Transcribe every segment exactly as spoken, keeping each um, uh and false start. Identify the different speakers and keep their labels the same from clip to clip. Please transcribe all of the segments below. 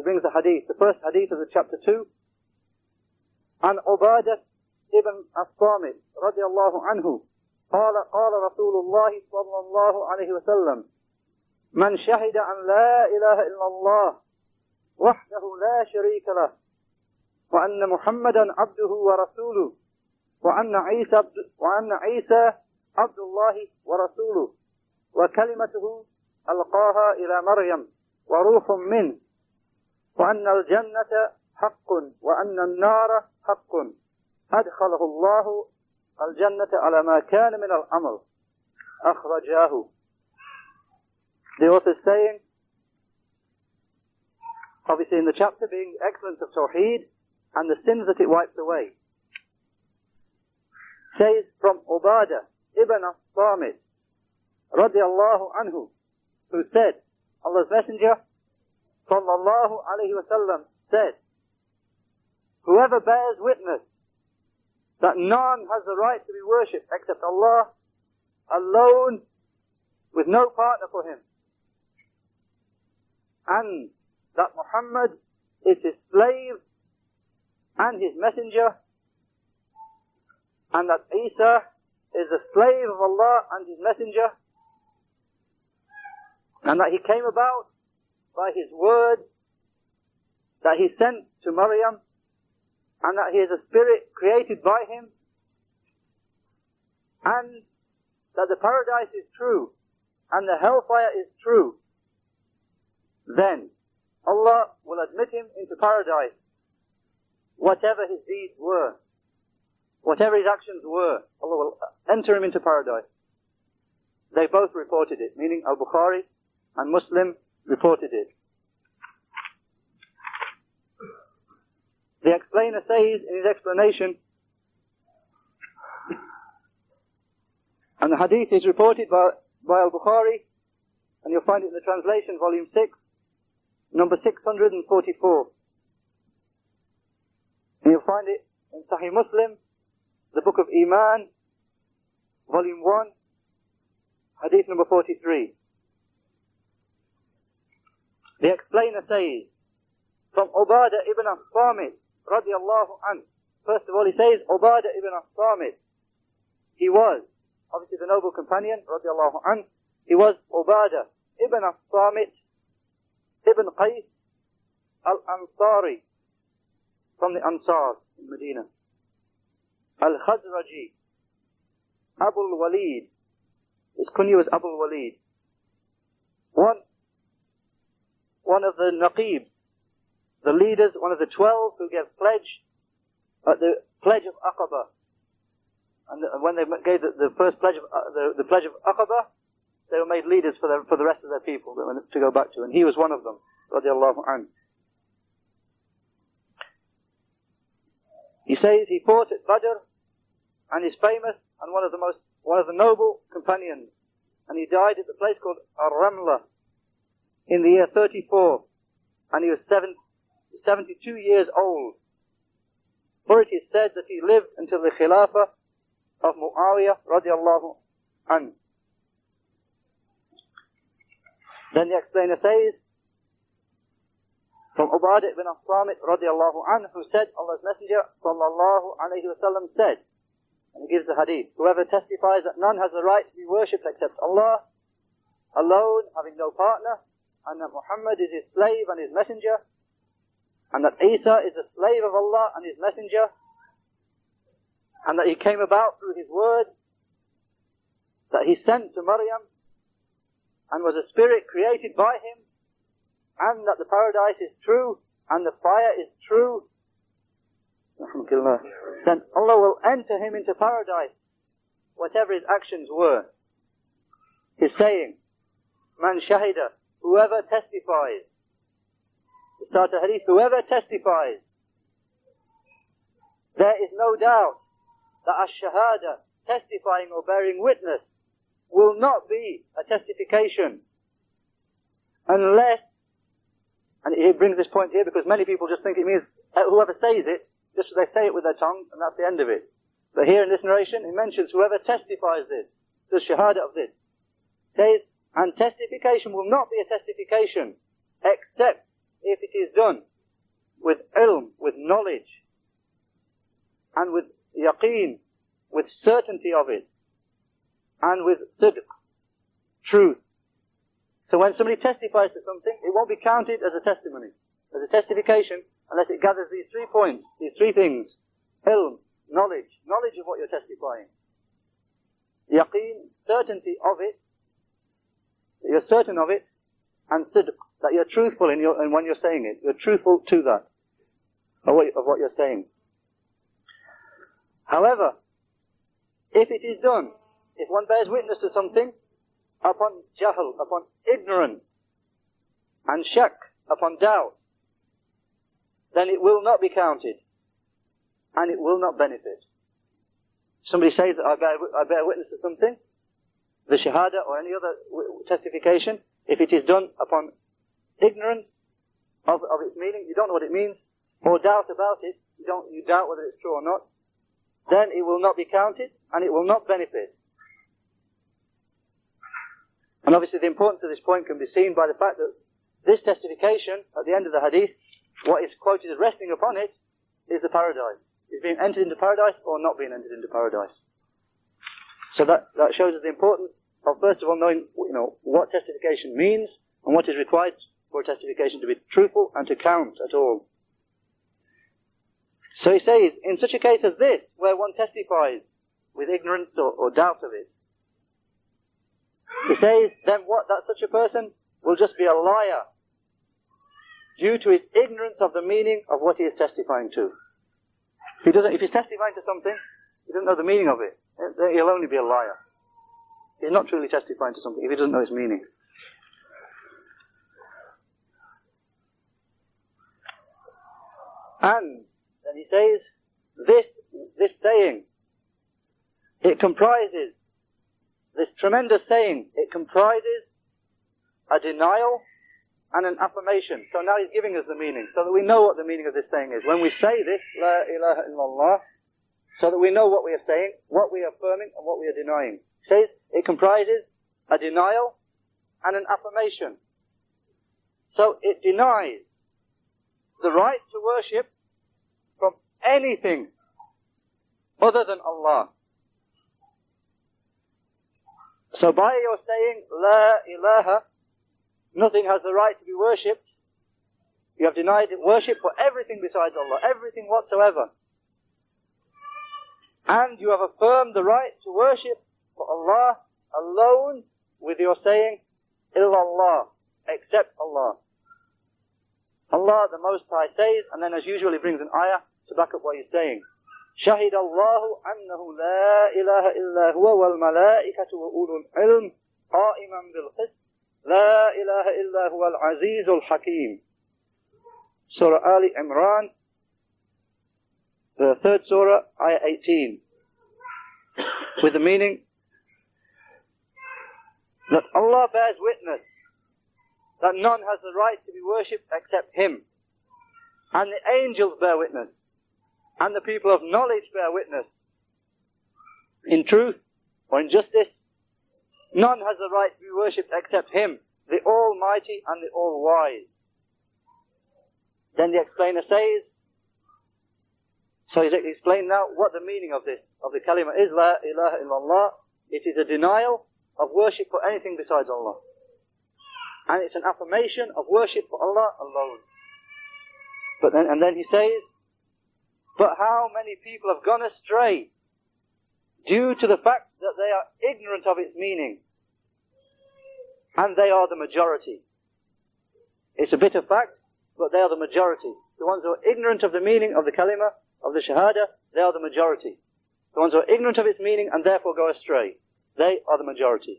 Speaker 1: brings the hadith, the first hadith of the chapter two. عن عبادة ابن الصامت رضي الله عنه قال قال رسول الله صلى الله عليه وسلم من شهد أن لا إله إلا الله وحده لا شريك له وأن محمدا عبده ورسوله وأن عيسى وأن عيسى عبد الله ورسوله وكلمته ألقاها إلى مريم وروح منه وأن الجنة حق وأن النار حق أدخله الله الجنة على ما كان من العمل أخرجاه. The author is saying, obviously in the chapter being the excellence of Tawheed and the sins that it wipes away, says from Ubadah ibn as-Samit radiyallahu anhu, who said, Allah's Messenger sallallahu alayhi wa sallam said, whoever bears witness that none has the right to be worshipped except Allah alone with no partner for him, and that Muhammad is his slave and his messenger, and that Isa is the slave of Allah and his messenger, and that he came about by his word that he sent to Maryam, and that he is a spirit created by him, and that the paradise is true and the hellfire is true, then Allah will admit him into paradise, whatever his deeds were, whatever his actions were, Allah will enter him into paradise. They both reported it, meaning Al-Bukhari and Muslim reported it. The explainer says in his explanation, and the hadith is reported by, by Al-Bukhari, and you'll find it in the translation, volume six, number six hundred forty-four. And you'll find it in Sahih Muslim, the book of Iman, volume one, hadith number forty-three. The explainer says, from Ubadah ibn as-Samit radiyallahu anhu. First of all, he says, Ubadah ibn as-Samit. He was, obviously the noble companion, radiyallahu anhu, he was Ubadah ibn as-Samit ibn Qais al-Ansari, from the Ansar in Medina. Al-Khazraji, Abu al-Walid. His kunya was Abu al-Walid. One, one of the Naqib, the leaders, one of the twelve who gave pledge, uh, the pledge of Aqaba. And the, when they gave the, the first pledge of, uh, the, the pledge of Aqaba, they were made leaders for, their, for the rest of their people to go back to, and he was one of them, radiallahu anhu. He says he fought at Badr, and is famous, and one of the most, one of the noble companions, and he died at the place called Ar-Ramla in the year thirty-four, and he was seven, seventy-two years old. For it is said that he lived until the Khilafah of Muawiyah radiallahu anhu. Then the explainer says, from Ubadah ibn as-Samit radiallahu anhu, who said, Allah's Messenger sallallahu alayhi wa sallam said, and he gives the hadith, whoever testifies that none has the right to be worshipped except Allah alone, having no partner, and that Muhammad is his slave and his messenger, and that Isa is the slave of Allah and his messenger, and that he came about through his word that he sent to Maryam, and was a spirit created by him, and that the paradise is true and the fire is true, then Allah will enter him into paradise, whatever his actions were. He's saying, Man shahida, whoever testifies. The start of hadith, whoever testifies. There is no doubt that ash-shahada, testifying or bearing witness, will not be a testification unless, and he brings this point here because many people just think it means uh, whoever says it, just they say it with their tongue and that's the end of it. But here in this narration, he mentions whoever testifies this, the shahada of this, says, and testification will not be a testification except if it is done with ilm, with knowledge, and with yaqeen, with certainty of it, and with sidq, truth. So when somebody testifies to something, it won't be counted as a testimony, as a testification, unless it gathers these three points, these three things: ilm, knowledge, knowledge of what you're testifying; yaqeen, certainty of it, that you're certain of it; and sidq, that you're truthful in, your, in when you're saying it. You're truthful to that, of what, of what you're saying. However, if it is done, if one bears witness to something upon jahl, upon ignorance, and shak, upon doubt, then it will not be counted, and it will not benefit. Somebody says that I bear, I bear witness to something, the shahada or any other testification, if it is done upon ignorance of, of its meaning, you don't know what it means, or doubt about it, you don't, you doubt whether it's true or not, then it will not be counted, and it will not benefit. And obviously the importance of this point can be seen by the fact that this testification, at the end of the hadith, what is quoted as resting upon it, is the paradise. Is being entered into paradise or not being entered into paradise. So that, that shows us the importance of, first of all, knowing, you know, what testification means, and what is required for a testification to be truthful and to count at all. So he says, in such a case as this, where one testifies with ignorance or, or doubt of it, he says, then what, that such a person will just be a liar due to his ignorance of the meaning of what he is testifying to. If he doesn't, if he's testifying to something, he doesn't know the meaning of it, then he'll only be a liar. He's not truly testifying to something if he doesn't know its meaning. And then he says, this, this saying, it comprises, this tremendous saying, it comprises a denial and an affirmation. So now he's giving us the meaning, so that we know what the meaning of this saying is. When we say this, La ilaha illallah, so that we know what we are saying, what we are affirming, and what we are denying. He says, it comprises a denial and an affirmation. So it denies the right to worship from anything other than Allah. So by your saying, La ilaha, nothing has the right to be worshipped, you have denied worship for everything besides Allah, everything whatsoever. And you have affirmed the right to worship for Allah alone with your saying, illallah, except Allah. Allah, the Most High, says, and then as usual he brings an ayah to back up what he's saying. شهد الله أنه لا إله إلا هو والملائكة وأولو العلم قائما بالقسط لا إله إلا هو العزيز الحكيم. Surah Ali Imran, the third surah, ayah eighteen, with the meaning that Allah bears witness that none has the right to be worshipped except Him, and the angels bear witness, and the people of knowledge bear witness. In truth or in justice, none has the right to be worshipped except Him, the Almighty and the All-Wise. Then the explainer says, so he's explained now what the meaning of this, of the kalima is, La ilaha illallah. It is a denial of worship for anything besides Allah. And it's an affirmation of worship for Allah alone. But then, and then he says, but how many people have gone astray due to the fact that they are ignorant of its meaning. And they are the majority. It's a bitter fact, but they are the majority. The ones who are ignorant of the meaning of the kalima, of the shahada, they are the majority. The ones who are ignorant of its meaning and therefore go astray, they are the majority.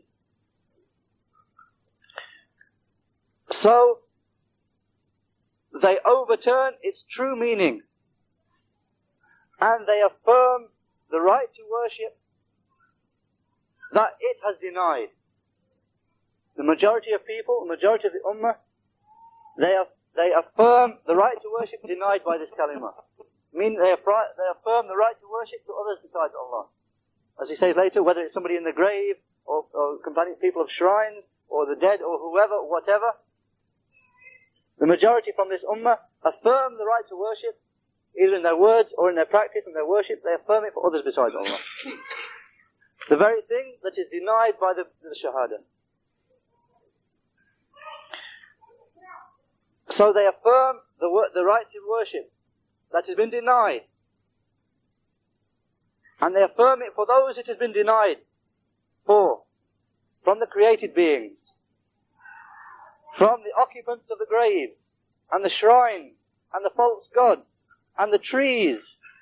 Speaker 1: So, they overturn its true meaning, and they affirm the right to worship that it has denied. The majority of people, the majority of the ummah, they, have, they affirm the right to worship denied by this kalima. Meaning they, affirm, they affirm the right to worship to others besides Allah. As he says later, whether it's somebody in the grave, or, or companion people of shrines, or the dead, or whoever, or whatever, The majority from this ummah affirm the right to worship, either in their words or in their practice and their worship. They affirm it for others besides Allah. The very thing that is denied by the, the Shahada. So they affirm the, the right to worship that has been denied. And they affirm it for those it has been denied for, from the created beings, from the occupants of the grave, and the shrine, and the false gods, and the trees,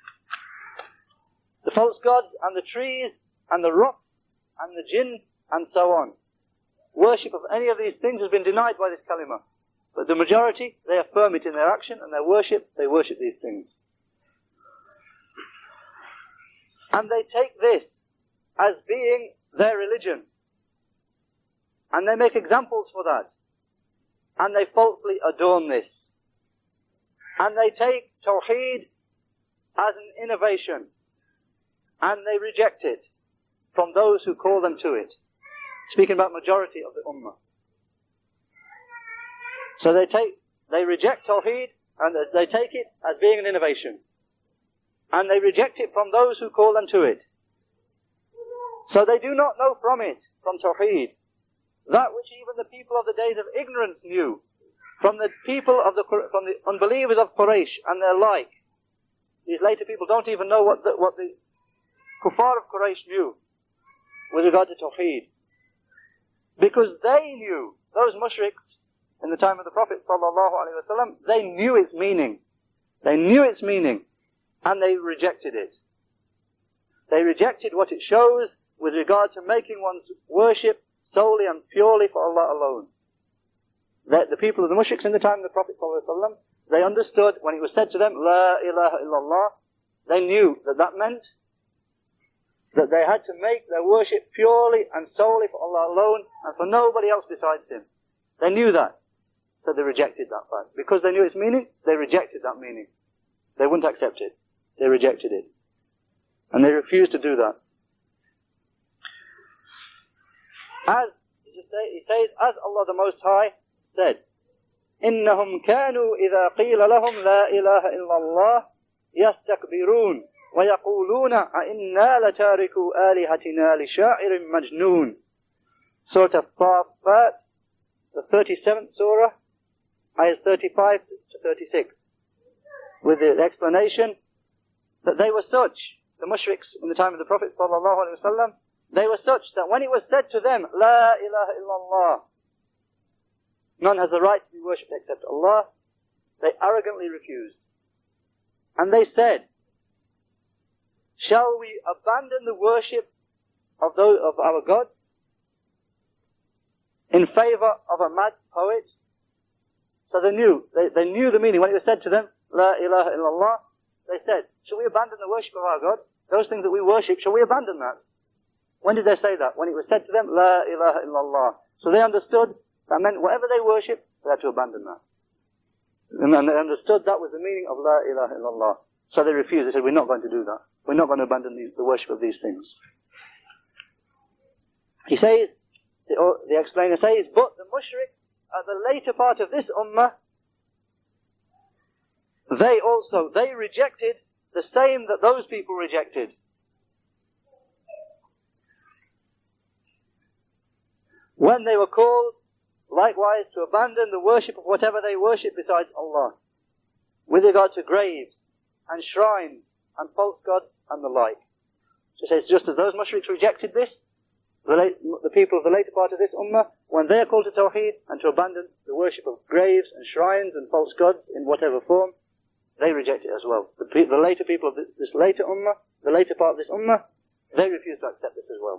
Speaker 1: the false gods, and the trees, and the rocks, and the jinn, and so on. Worship of any of these things has been denied by this kalima. But the majority, they affirm it in their action, and their worship, they worship these things. And they take this as being their religion. And they make examples for that. And they falsely adorn this. And they take Tawheed as an innovation. And they reject it from those who call them to it. Speaking about majority of the Ummah. So they take, they reject Tawheed and they take it as being an innovation. And they reject it from those who call them to it. So they do not know from it, from Tawheed, that which even the people of the days of ignorance knew, from the people of the, from the unbelievers of Quraysh and their like. These later people don't even know what the, what the kuffar of Quraysh knew with regard to Tawheed. Because they knew, those mushriks in the time of the Prophet sallallahu alaihi wasallam, they knew its meaning. They knew its meaning. And they rejected it. They rejected what it shows with regard to making one's worship solely and purely for Allah alone. That the people of the mushriks in the time of the Prophet ﷺ, they understood when it was said to them, La ilaha illallah, they knew that that meant that they had to make their worship purely and solely for Allah alone and for nobody else besides Him. They knew that. So they rejected that fact. Because they knew its meaning, they rejected that meaning. They wouldn't accept it. They rejected it. And they refused to do that. As he says, as Allah the Most High said, إِنَّهُمْ كَانُوا إِذَا قِيلَ لَهُمْ لَا إِلَهَ إِلَّا اللَّهِ يَسْتَكْبِرُونَ وَيَقُولُونَ أَإِنَّا لَتَارِكُوا آلِهَتِنَا لِشَاعِرٍ مَجْنُونَ. Surah Al-Fat, the thirty-seventh surah, ayahs thirty-five to thirty-six. With the explanation that they were such, the mushriks in the time of the Prophet sallallahu alaihi wasallam, they were such that when it was said to them, La ilaha illallah, none has the right to be worshipped except Allah, they arrogantly refused. And they said, shall we abandon the worship of those of our gods in favor of a mad poet? So they knew, they, they knew the meaning. When it was said to them, La ilaha illallah, they said, shall we abandon the worship of our God? Those things that we worship, shall we abandon that? When did they say that? When it was said to them, La ilaha illallah. So they understood that meant whatever they worship, they had to abandon that. And then they understood that was the meaning of La ilaha illallah. So they refused. They said, we're not going to do that. We're not going to abandon these, the worship of these things. He says, the, the explainer says, but the mushrik, at the later part of this ummah, they also, they rejected the same that those people rejected. When they were called, likewise, to abandon the worship of whatever they worship besides Allah, with regard to graves, and shrines, and false gods, and the like. So it says, just as those mushriks rejected this, the, late, the people of the later part of this ummah, when they are called to Tawheed, and to abandon the worship of graves, and shrines, and false gods, in whatever form, they reject it as well. The, pe- the later people of this, this later ummah, the later part of this ummah, they refuse to accept this as well.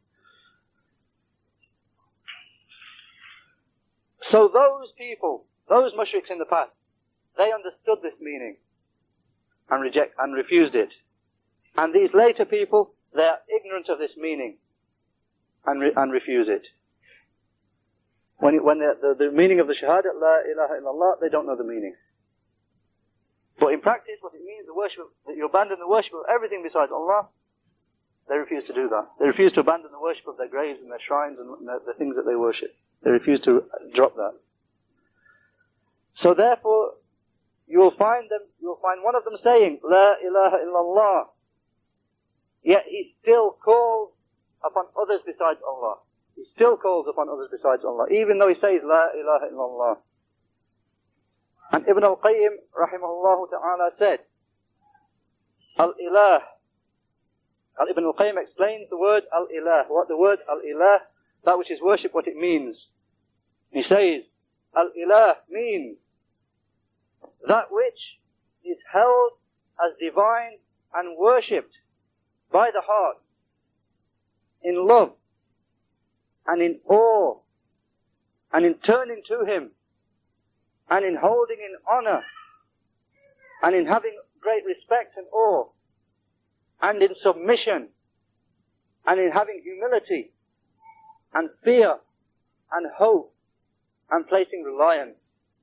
Speaker 1: So those people, those mushriks in the past, they understood this meaning and reject and refused it. And these later people, they are ignorant of this meaning and re- and refuse it. When it, when the, the the meaning of the Shahada, La ilaha illallah, they don't know the meaning. But in practice, what it means, the worship, that you abandon the worship of everything besides Allah, they refuse to do that. They refuse to abandon the worship of their graves and their shrines and the, the things that they worship. They refuse to drop that. So therefore, you will find them, you will find one of them saying, La ilaha illallah. Yet he still calls upon others besides Allah. He still calls upon others besides Allah, even though he says, La ilaha illallah. And Ibn al-Qayyim, rahimahullah ta'ala, said, Al-Ilah. Ibn al-Qayyim explains the word Al-Ilah. What the word Al-Ilah, that which is worship, what it means. He says, Al-Ilah means that which is held as divine and worshipped by the heart in love and in awe and in turning to Him and in holding in honor and in having great respect and awe and in submission and in having humility and fear and hope and placing reliance.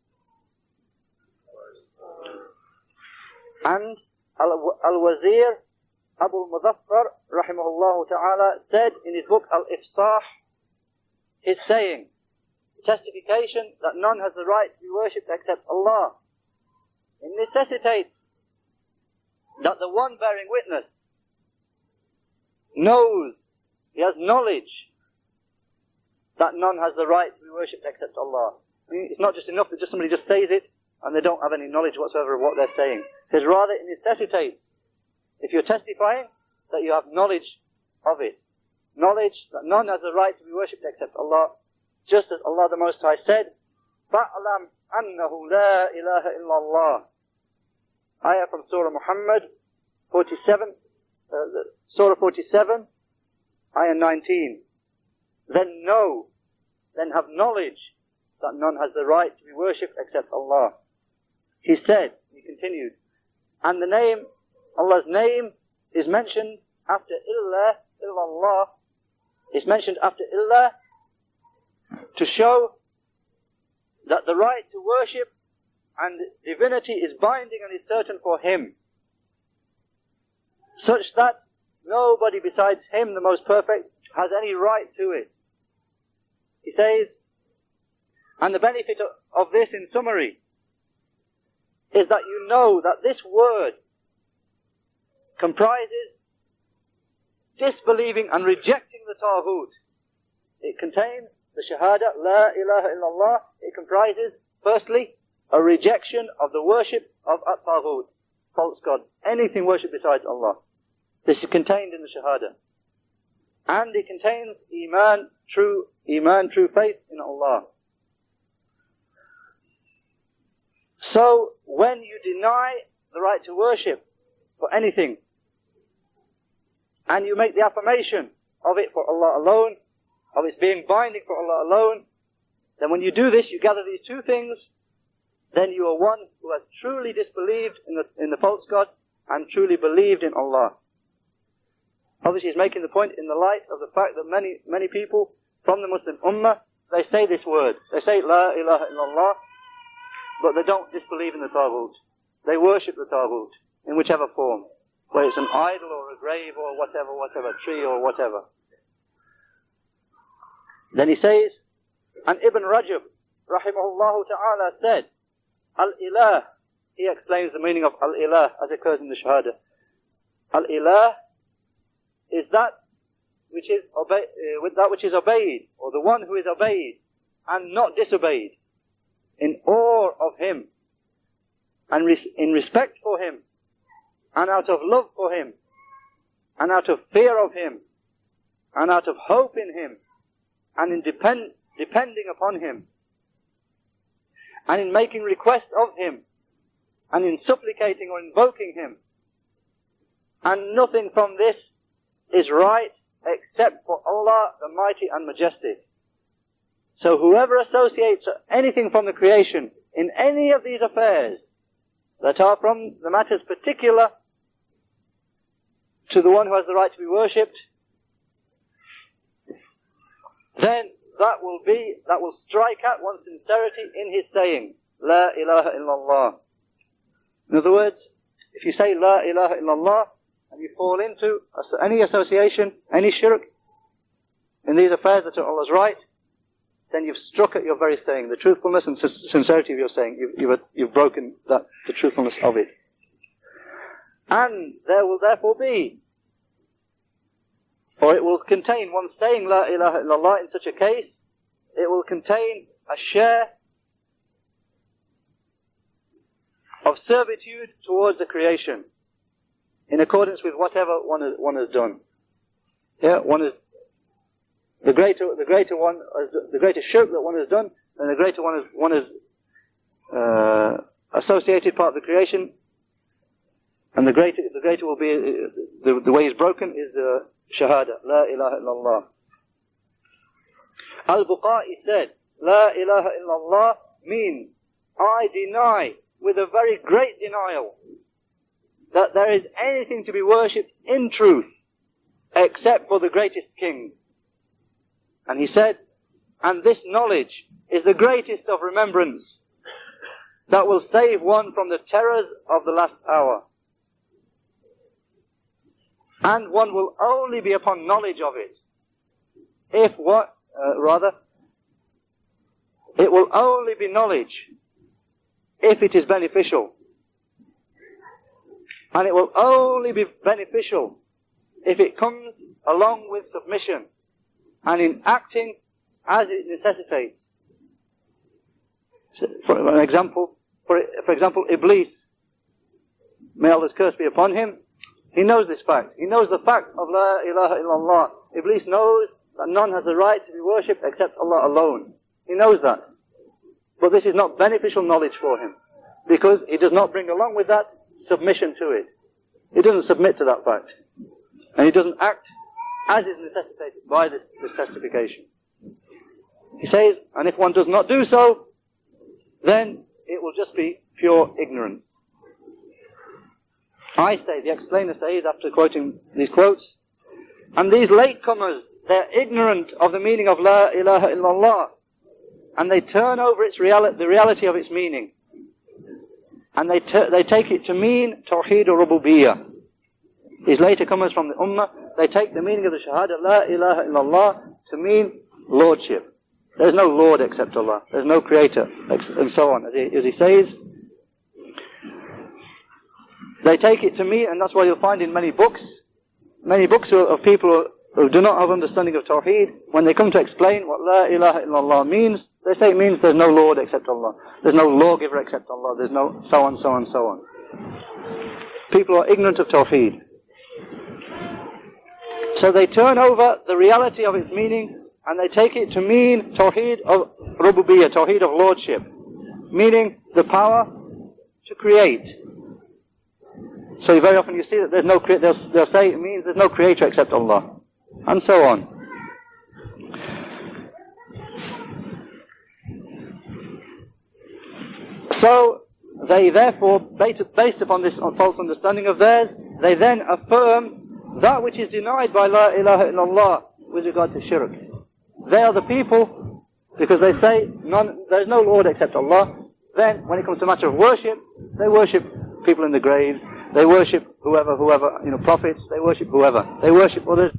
Speaker 1: And Al-Wazir Abu al-Muzaffar rahimahullah ta'ala said in his book Al-Ifsah, his saying, testification that none has the right to be worshipped except Allah. It necessitates that the one bearing witness knows, he has knowledge that none has the right to be worshipped except Allah. I mean, it's not just enough that just somebody just says it and they don't have any knowledge whatsoever of what they're saying. It says rather it necessitates, if you're testifying, that you have knowledge of it. Knowledge that none has the right to be worshipped except Allah. Just as Allah the Most High said, فَأْلَمْ أَنَّهُ لَا إِلَهَ إِلَّا اللَّهِ. Ayah from Surah Muhammad, forty-seven, uh, Surah forty-seven, Ayah nineteen. Then know, then have knowledge that none has the right to be worshipped except Allah. He said, he continued, and the name, Allah's name is mentioned after illah, illallah, is mentioned after illah to show that the right to worship and divinity is binding and is certain for Him, such that nobody besides Him, the Most Perfect, has any right to it. He says, and the benefit of this in summary is that you know that this word comprises disbelieving and rejecting the Taghut. It contains the Shahada, La ilaha illallah. It comprises, firstly, a rejection of the worship of At-Taghut, false God, anything worshipped besides Allah. This is contained in the Shahada. And it contains Iman, true Iman, true faith in Allah. So, when you deny the right to worship for anything, and you make the affirmation of it for Allah alone, of its being binding for Allah alone, then when you do this, you gather these two things, then you are one who has truly disbelieved in the, in the false God and truly believed in Allah. Obviously he's making the point in the light of the fact that many, many people from the Muslim Ummah, they say this word. They say La ilaha illallah, but they don't disbelieve in the Taghut. They worship the Taghut in whichever form, whether it's an idol or a grave or whatever, whatever, tree or whatever. Then he says, and Ibn Rajab, rahimahullah ta'ala, said, Al-Ilah, he explains the meaning of Al-Ilah as it occurs in the Shahada. Al-Ilah is that which is obey, uh, with that which is obeyed, or the one who is obeyed and not disobeyed, in awe of Him, and res- in respect for Him, and out of love for Him, and out of fear of Him, and out of hope in Him, and in depend- depending upon Him, and in making request of Him, and in supplicating or invoking Him. And nothing from this is right except for Allah, the Mighty and Majestic. So whoever associates anything from the creation in any of these affairs that are from the matters particular to the one who has the right to be worshipped, then that will be, that will strike at one's sincerity in his saying, La ilaha illallah. In other words, if you say La ilaha illallah, and you fall into any association, any shirk, in these affairs that are Allah's right, then you've struck at your very saying, the truthfulness and sincerity of your saying. You've, you've, you've broken that, the truthfulness of it. And there will therefore be, or it will contain, one saying La ilaha illallah in such a case, it will contain a share of servitude towards the creation, in accordance with whatever one has, one has done. Yeah, one is the greater, the greater one, the greater shirk that one has done, and the greater one is one is uh, associated part of the creation, and the greater, the greater will be uh, the the way is broken is the shahada, la ilaha illallah. Al-Bukhari said, la ilaha illallah means I deny with a very great denial that there is anything to be worshipped in truth except for the greatest king. And he said, and this knowledge is the greatest of remembrance that will save one from the terrors of the last hour. And one will only be upon knowledge of it if what, uh, rather, it will only be knowledge if it is beneficial. And it will only be beneficial if it comes along with submission and in acting as it necessitates. So for an example, for, for example, Iblis, may Allah's curse be upon him, he knows this fact. He knows the fact of La ilaha illallah. Iblis knows that none has the right to be worshipped except Allah alone. He knows that. But this is not beneficial knowledge for him, because he does not bring along with that submission to it. He doesn't submit to that fact. And he doesn't act as is necessitated by this, this testification. He says, and if one does not do so, then it will just be pure ignorance. I say, the explainer says, after quoting these quotes, and these latecomers, they're ignorant of the meaning of La ilaha illallah, and they turn over its reali- the reality of its meaning. And they ter- they take it to mean Tawheed or Rububiyyah. These latecomers from the Ummah, they take the meaning of the Shahada, La ilaha illallah, to mean Lordship. There's no Lord except Allah. There's no Creator, and so on. As he, as he says, they take it to mean, and that's why you'll find in many books, many books of people who, who do not have understanding of Tawheed, when they come to explain what La ilaha illallah means, they say it means there's no Lord except Allah. There's no lawgiver except Allah. There's no so on, so on, so on. People are ignorant of Tawheed. So they turn over the reality of its meaning and they take it to mean Tawheed of Rububiyyah, Tawheed of Lordship, meaning the power to create. So very often you see that there's no, they'll, they'll say it means there's no creator except Allah, and so on. So they therefore, based upon this false understanding of theirs, they then affirm that which is denied by La ilaha illallah with regard to shirk. They are the people, because they say none, there's no Lord except Allah. Then, when it comes to a matter of worship, they worship people in the graves. They worship whoever, whoever, you know, prophets. They worship whoever. They worship others.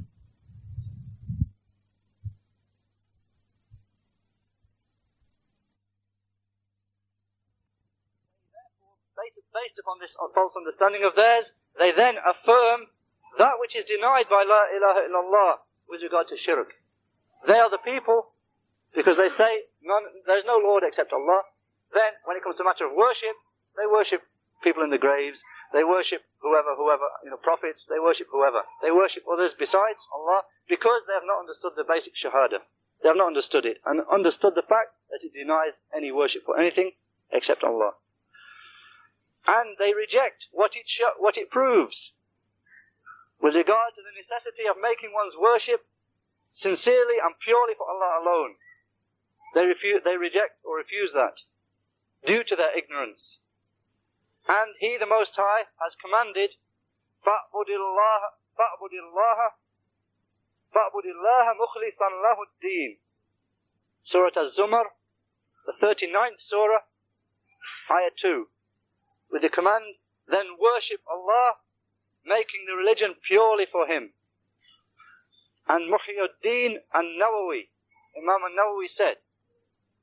Speaker 1: Based upon this false understanding of theirs, they then affirm that which is denied by La ilaha illallah with regard to shirk. They are the people, because they say none, there's no Lord except Allah. Then, when it comes to a matter of worship, they worship people in the graves. They worship whoever, whoever, you know, prophets. They worship whoever. They worship others besides Allah, because they have not understood the basic shahada. They have not understood it, and understood the fact that it denies any worship for anything except Allah. And they reject what it sh- what it proves with regard to the necessity of making one's worship sincerely and purely for Allah alone. They refuse, they reject or refuse that due to their ignorance. And He, the Most High, has commanded, فَأْبُدِ اللَّهَ فَأْبُدِ اللَّهَ فَأْبُدِ اللَّهَ مُخْلِصًا لَهُ الدِّينَ. Surah Az-Zumar, the thirty-ninth surah, ayah two. With the command, then worship Allah, making the religion purely for Him. And Muhyiddin an-Nawawi, Imam an-Nawawi said,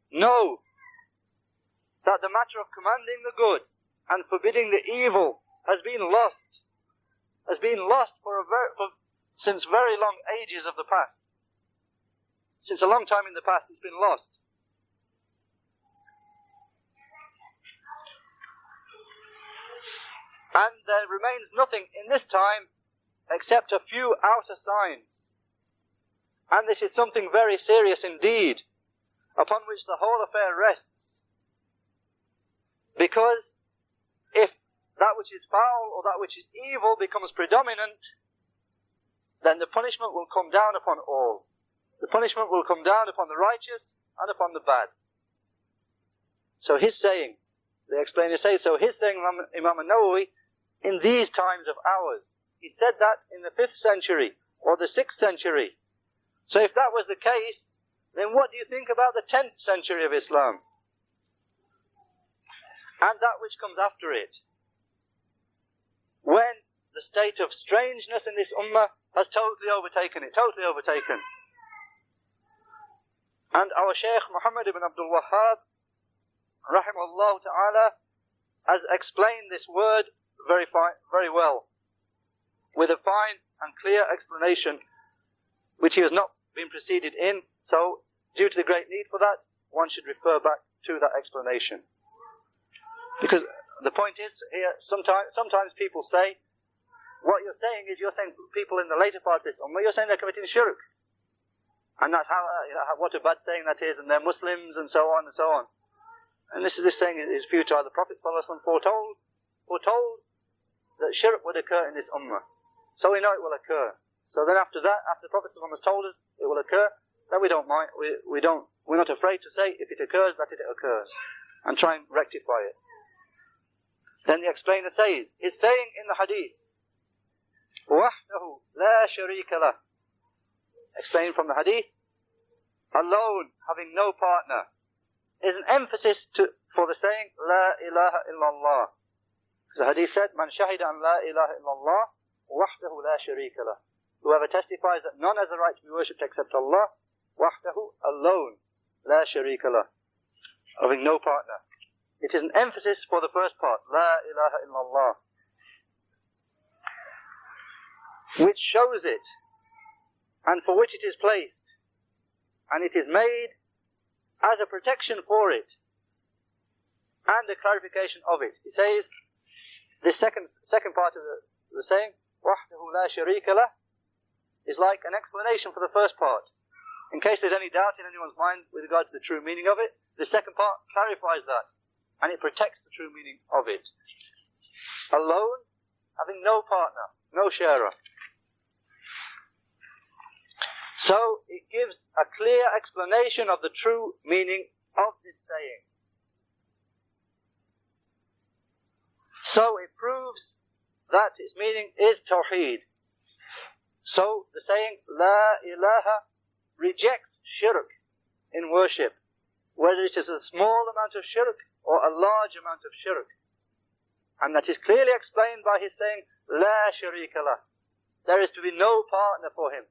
Speaker 1: know that the matter of commanding the good and forbidding the evil has been lost, has been lost for a very, for, since very long ages of the past. Since a long time in the past, it's been lost. And there remains nothing in this time except a few outer signs. And this is something very serious indeed, upon which the whole affair rests. Because if that which is foul or that which is evil becomes predominant, then the punishment will come down upon all. The punishment will come down upon the righteous and upon the bad. So his saying, the explainer says, so his saying, Imam an-Nawawi, in these times of ours, he said that in the fifth century or the sixth century. So if that was the case, then what do you think about the tenth century of Islam? And that which comes after it. When the state of strangeness in this ummah has totally overtaken it, totally overtaken. And our Shaykh Muhammad ibn Abdul Wahhab, rahimahullah ta'ala, has explained this word very fine, very well, with a fine and clear explanation, which he has not been preceded in, so due to the great need for that, one should refer back to that explanation. Because the point is, here, sometimes, sometimes people say, what you're saying is, you're saying people in the later part of this ummah, you're saying they're committing shirk. And that's how, uh, what a bad saying that is, and they're Muslims, and so on, and so on. And this, this saying is futile. The Prophet ﷺ foretold, foretold that shirk would occur in this ummah. So we know it will occur. So then after that, after the Prophet ﷺ has told us it will occur, then we don't mind, we, we don't, we're not afraid to say, if it occurs, that it occurs. And try and rectify it. Then the explainer says, his saying in the hadith, وَحْدَهُ لَا شَرِيكَ لَهُ, explained from the hadith, alone, having no partner, is an emphasis to, for the saying, La ilaha illallah. The hadith said, Man shahida an la ilaha illallah, wahdahu la sharika lah. Whoever testifies that none has the right to be worshipped except Allah, wahdahu, alone, la sharika lah, having no partner. It is an emphasis for the first part, La ilaha illallah, which shows it, and for which it is placed, and it is made as a protection for it, and a clarification of it. He says, this second second part of the, the saying, وَحْدَهُ لَا شَرِيكَ لَهُ, is like an explanation for the first part. In case there's any doubt in anyone's mind with regard to the true meaning of it, the second part clarifies that, and it protects the true meaning of it. Alone, having no partner, no sharer. So, it gives a clear explanation of the true meaning of this saying. So, it proves that its meaning is Tawheed. So, the saying, La ilaha, rejects shirk in worship, whether it is a small amount of shirk or a large amount of shirk. And that is clearly explained by his saying, La sharika lah. There is to be no partner for him.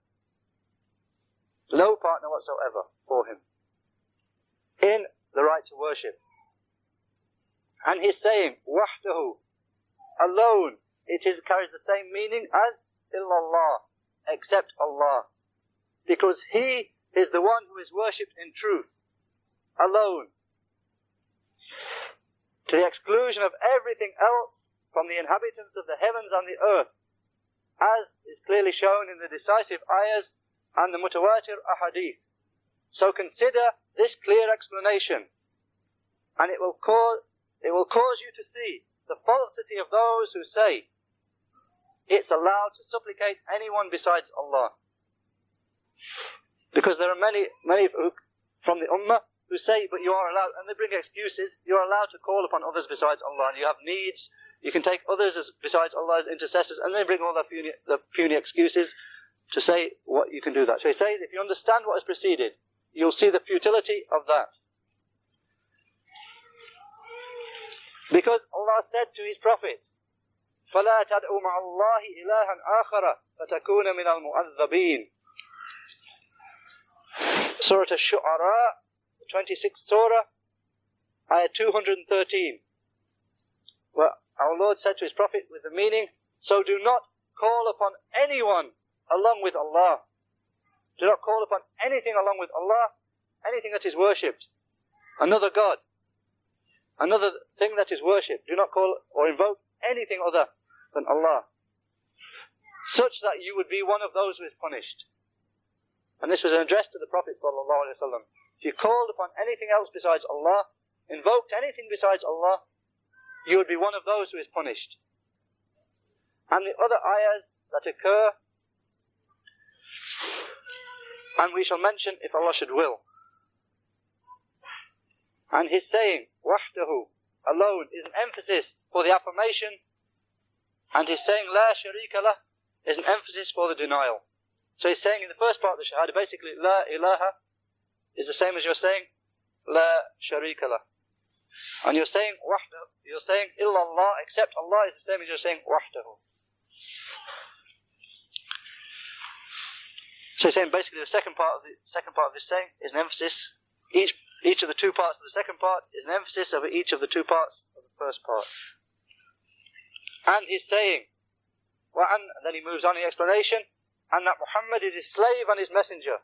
Speaker 1: No partner whatsoever for him in the right to worship. And he's saying, wahdahu, alone, it is, carries the same meaning as illallah, except Allah. Because he is the one who is worshipped in truth, alone. To the exclusion of everything else from the inhabitants of the heavens and the earth, as is clearly shown in the decisive ayahs and the mutawatir ahadith. So consider this clear explanation, and it will cause, it will cause you to see the falsity of those who say it's allowed to supplicate anyone besides Allah. Because there are many, many who, from the ummah who say, but you are allowed, and they bring excuses, you are allowed to call upon others besides Allah, and you have needs, you can take others as, besides Allah as intercessors, and they bring all their puny, their puny excuses to say what you can do that. So he says, if you understand what has preceded, you'll see the futility of that. Because Allah said to his Prophet, فَلَا تَدْعُوا مَعَ اللَّهِ إِلَهًا آخَرَ فَتَكُونَ مِنَ الْمُعَذَّبِينَ. Surah Ash-Shu'ara, the twenty-sixth surah, ayah two hundred thirteen. Where our Lord said to his Prophet with the meaning, so do not call upon anyone along with Allah. Do not call upon anything along with Allah, anything that is worshipped. Another God. Another thing that is worshipped. Do not call or invoke anything other than Allah. Such that you would be one of those who is punished. And this was an address to the Prophet ﷺ. If you called upon anything else besides Allah, invoked anything besides Allah, you would be one of those who is punished. And the other ayahs that occur, and we shall mention if Allah should will. And his saying, wahdahu, alone, is an emphasis for the affirmation, and his saying, la sharika lah, is an emphasis for the denial. So he's saying in the first part of the shahada, basically, la ilaha is the same as you're saying, la sharika lah. And you're saying, wahdahu, you're saying, illallah, except Allah, is the same as you're saying, wahdahu. So he's saying basically the second part of the second part of this saying is an emphasis. Each each of the two parts of the second part is an emphasis over each of the two parts of the first part. And he's saying, وَأَنْ, and then he moves on in the explanation, and that Muhammad is his slave and his messenger.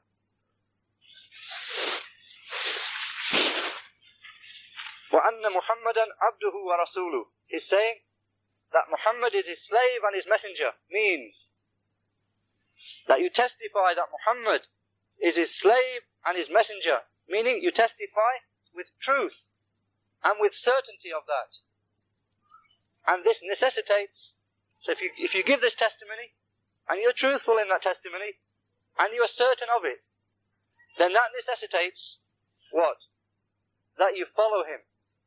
Speaker 1: وَأَنَّ مُحَمَّدًا عَبْدُهُ وَرَسُولُهُ. He's saying that Muhammad is his slave and his messenger, means that you testify that Muhammad is his slave and his messenger, meaning you testify with truth and with certainty of that. And this necessitates, so if you, if you give this testimony, and you're truthful in that testimony, and you are certain of it, then that necessitates what? That you follow him,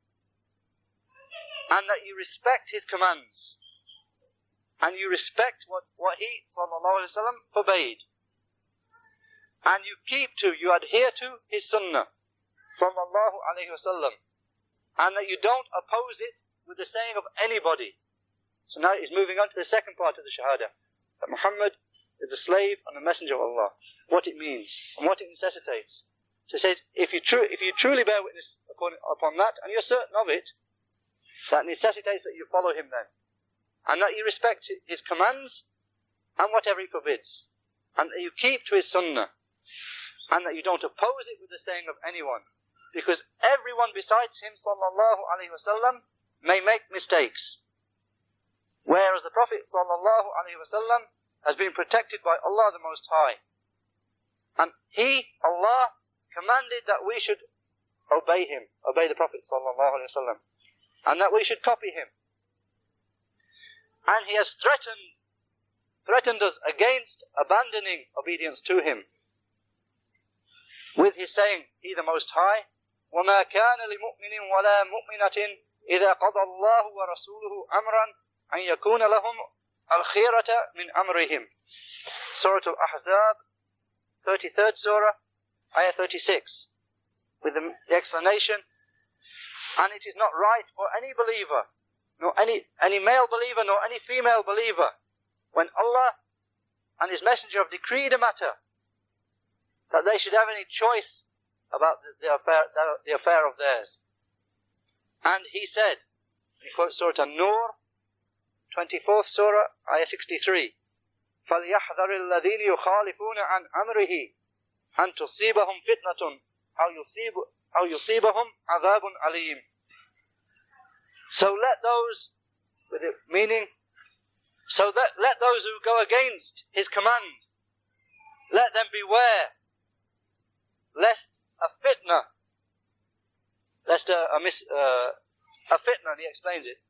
Speaker 1: and that you respect his commands, and you respect what, what he, sallallahu alaihi wasallam, forbade. And you keep to, you adhere to his sunnah, sallallahu alaihi wasallam. And that you don't oppose it with the saying of anybody. So now he's moving on to the second part of the shahada. That Muhammad is the slave and the messenger of Allah. What it means, and what it necessitates. So he says, if you, tru- if you truly bear witness upon, upon that, and you're certain of it, that necessitates that you follow him then. And that you respect his commands and whatever he forbids. And that you keep to his sunnah. And that you don't oppose it with the saying of anyone. Because everyone besides him, sallallahu alaihi wasallam, may make mistakes. Whereas the Prophet, sallallahu alaihi wasallam, has been protected by Allah the Most High. And he, Allah, commanded that we should obey him, obey the Prophet, sallallahu alaihi wasallam. And that we should copy him. And he has threatened, threatened us against abandoning obedience to him. With his saying, he the Most High, وَمَا كَانَ لِمُؤْمِنٍ وَلَا مُؤْمِنَةٍ إِذَا قَضَى اللَّهُ وَرَسُولُهُ أَمْرًا أَنْ يَكُونَ لَهُمْ الْخِيرَةَ مِنْ أَمْرِهِمْ. Surah Al-Ahzab, thirty-third Surah, Ayah thirty-six. With the, the explanation, and it is not right for any believer, nor any, any male believer, nor any female believer, when Allah and his messenger have decreed a matter, that they should have any choice about the, the, affair, the, the affair of theirs. And he said, he quotes Surah An-Nur, twenty-fourth Surah, Ayah sixty-three, فَلْيَحْذَرِ الَّذِينَ يُخَالِفُونَ عَنْ أَمْرِهِ أَنْ تُصِيبَهُمْ فِتْنَةٌ أَوْ يُصِيبُ أَوْ يُصِيبَهُمْ عَذَابٌ أَلِيمٌ. So let those, with it meaning, so that let those who go against his command, let them beware, lest a fitna, lest a, a, mis, uh, a fitna, and he explains it,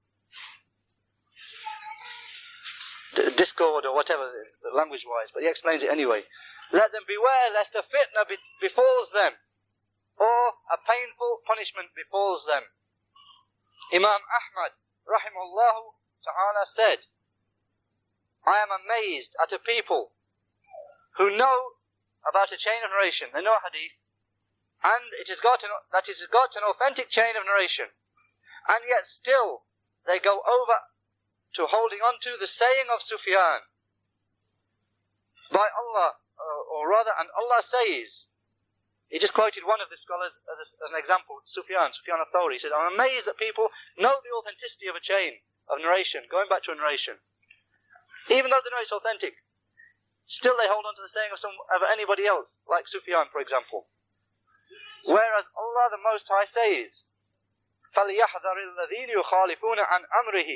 Speaker 1: discord or whatever, language-wise, but he explains it anyway. Let them beware lest a fitna be, befalls them, or a painful punishment befalls them. Imam Ahmad, rahimahullah ta'ala, said, I am amazed at a people who know about a chain of narration, they know hadith, and it has got an, that it has got an authentic chain of narration, and yet still they go over to holding on to the saying of Sufyan. By Allah, uh, or rather, and Allah says,
Speaker 2: He just quoted one of the scholars as, as an example, Sufyan, Sufyan al-Thawri. He said, I'm amazed that people know the authenticity of a chain of narration, going back to a narration. Even though they know it's authentic, still they hold on to the saying of, some, of anybody else, like Sufyan, for example. Whereas Allah the Most High says, فَلْيَحْذَرِ الَّذِينَ يُخَالِفُونَ عَنْ أَمْرِهِ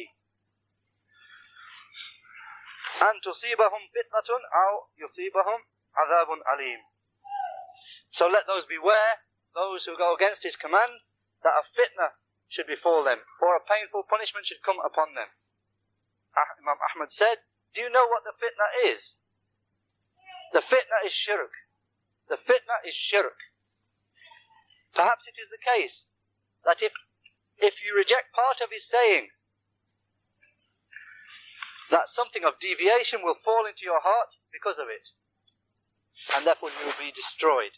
Speaker 2: أَنْ تُصِيبَهُمْ فِتْنَةٌ أَوْ يُصِيبَهُمْ عَذَابٌ أَلِيمٌ. So let those beware, those who go against His command, that a fitna should befall them, or a painful punishment should come upon them. Imam Ahmad said, do you know what the fitna is? The fitna is shirk. The fitna is shirk. Perhaps it is the case that if, if you reject part of his saying, that something of deviation will fall into your heart because of it, and therefore you will be destroyed.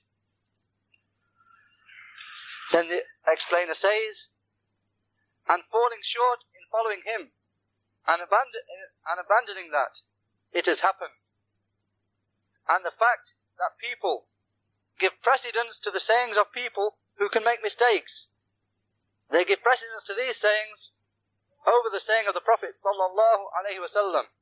Speaker 2: Then the explainer says, and falling short in following him, and, abandon, and abandoning that, it has happened. And the fact that people give precedence to the sayings of people who can make mistakes. They give precedence to these sayings over the saying of the Prophet sallallahu alaihi wasallam,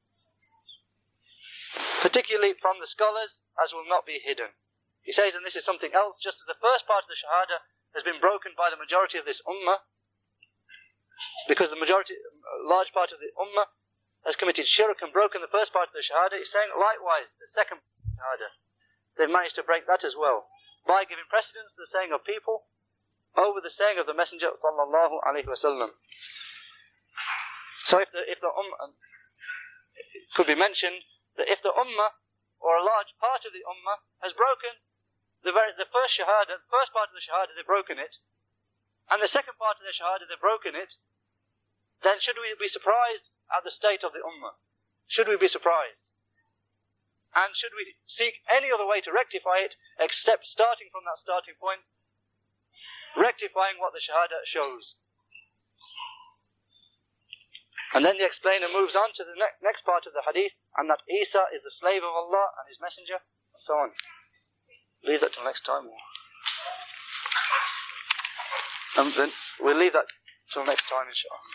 Speaker 2: particularly from the scholars, as will not be hidden. He says, and this is something else, just as the first part of the Shahada has been broken by the majority of this Ummah, because the majority, a large part of the Ummah has committed shirk and broken the first part of the Shahada. He's saying, likewise, the second Shahada, they've managed to break that as well, by giving precedence to the saying of people over the saying of the Messenger sallallahu alaihi wasallam. So if the, if the Ummah, it could be mentioned that if the Ummah, or a large part of the Ummah, has broken the very, the first Shahada, the first part of the Shahada, they've broken it, and the second part of the Shahada, they've broken it, then should we be surprised at the state of the Ummah? Should we be surprised? And should we seek any other way to rectify it, except starting from that starting point, rectifying what the Shahada shows? And then the explainer moves on to the ne- next part of the hadith, and that Isa is the slave of Allah and His Messenger, and so on. Leave that till next time. And then we'll leave that till next time, inshallah.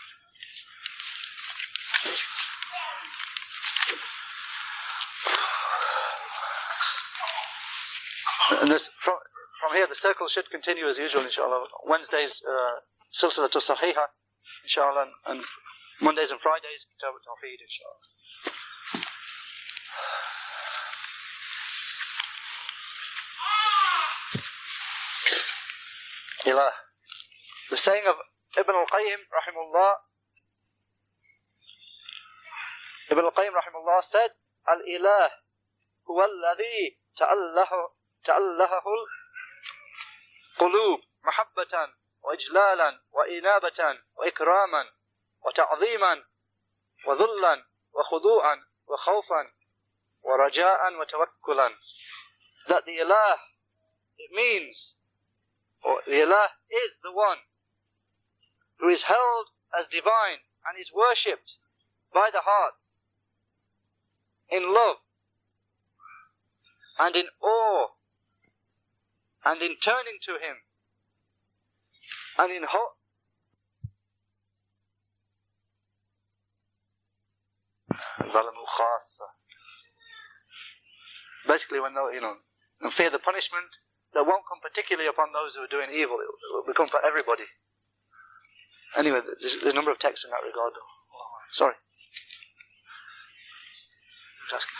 Speaker 2: And this, from, from here, the circle should continue as usual, inshallah. Wednesdays, uh, Silsilatul Sahiha, inshallah, and, and Mondays and Fridays, Kitab al-Tawheed, inshallah. Ilah. The saying of Ibn al-Qayyim, rahimullah, Ibn al-Qayyim, rahimullah, said, Al-Ilah huwa alladhi ta'allahu تألهه القلوب محبة وإجلالا وإنابة وإكراما وتعظيما وذلا وخضوعا وخوفا ورجاء وتوكلا. That the Ilah, it means, or the Ilah is the one who is held as divine and is worshipped by the heart in love and in awe and in turning to Him, and in hope. Basically, when they, you know, and fear the punishment that won't come particularly upon those who are doing evil, it will become for everybody. Anyway, there's a number of texts in that regard, though. Sorry. Who's asking?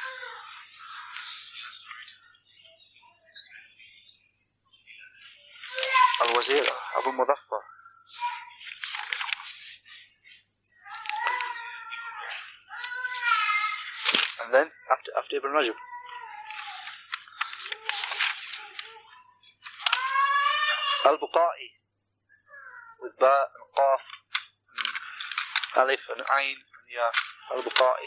Speaker 2: Al-Wazir, Abu Mudaffar. And then, after, after Ibn Rajab. Al-Buqa'i, with Ba and Qaf, and Alif and Ain and Ya. Al-Buqa'i.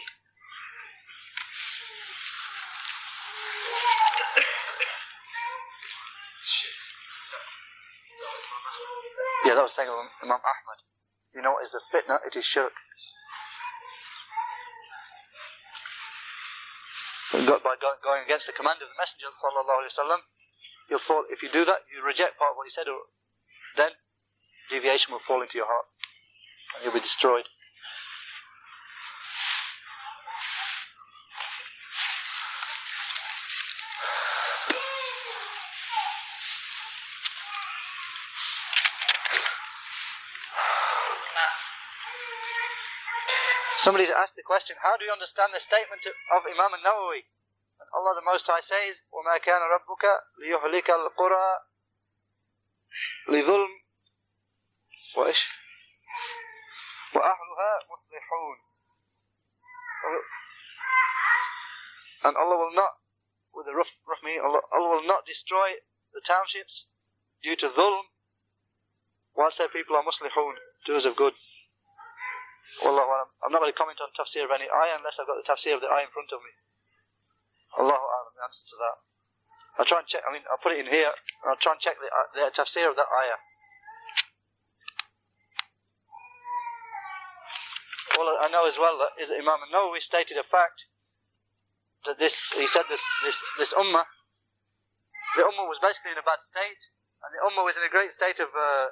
Speaker 2: Yeah, that was saying of Imam Ahmad. You know what is the fitna? It is shirk. By going against the command of the Messenger sallallahu alaihi wasallam, you'll fall, if you do that, you reject part of what he said, or, then deviation will fall into your heart, and you'll be destroyed. Somebody's asked the question, how do you understand the statement of Imam al-Nawawi? And Allah the Most High says, وَمَا كَانَ رَبُّكَ لِيُهْلِكَ الْقُرَى لِظُلْمٍ وَإِيش وَأَهْلُهَا مُصْلِحُونَ. And Allah will not, with the rough, rough meaning, Allah, Allah will not destroy the townships due to dhulm, whilst their people are muslihun, doers of good. Wallahu alam. I'm not going to comment on tafsir of any ayah unless I've got the tafsir of the ayah in front of me. Allahu alam, the answer to that. I'll try and check, I mean, I'll put it in here, and I'll try and check the, the tafsir of that ayah. All I know as well is that Imam al-Nawawi stated a fact, that this, he said this, this, this ummah, the ummah was basically in a bad state, and the ummah was in a great state of, uh,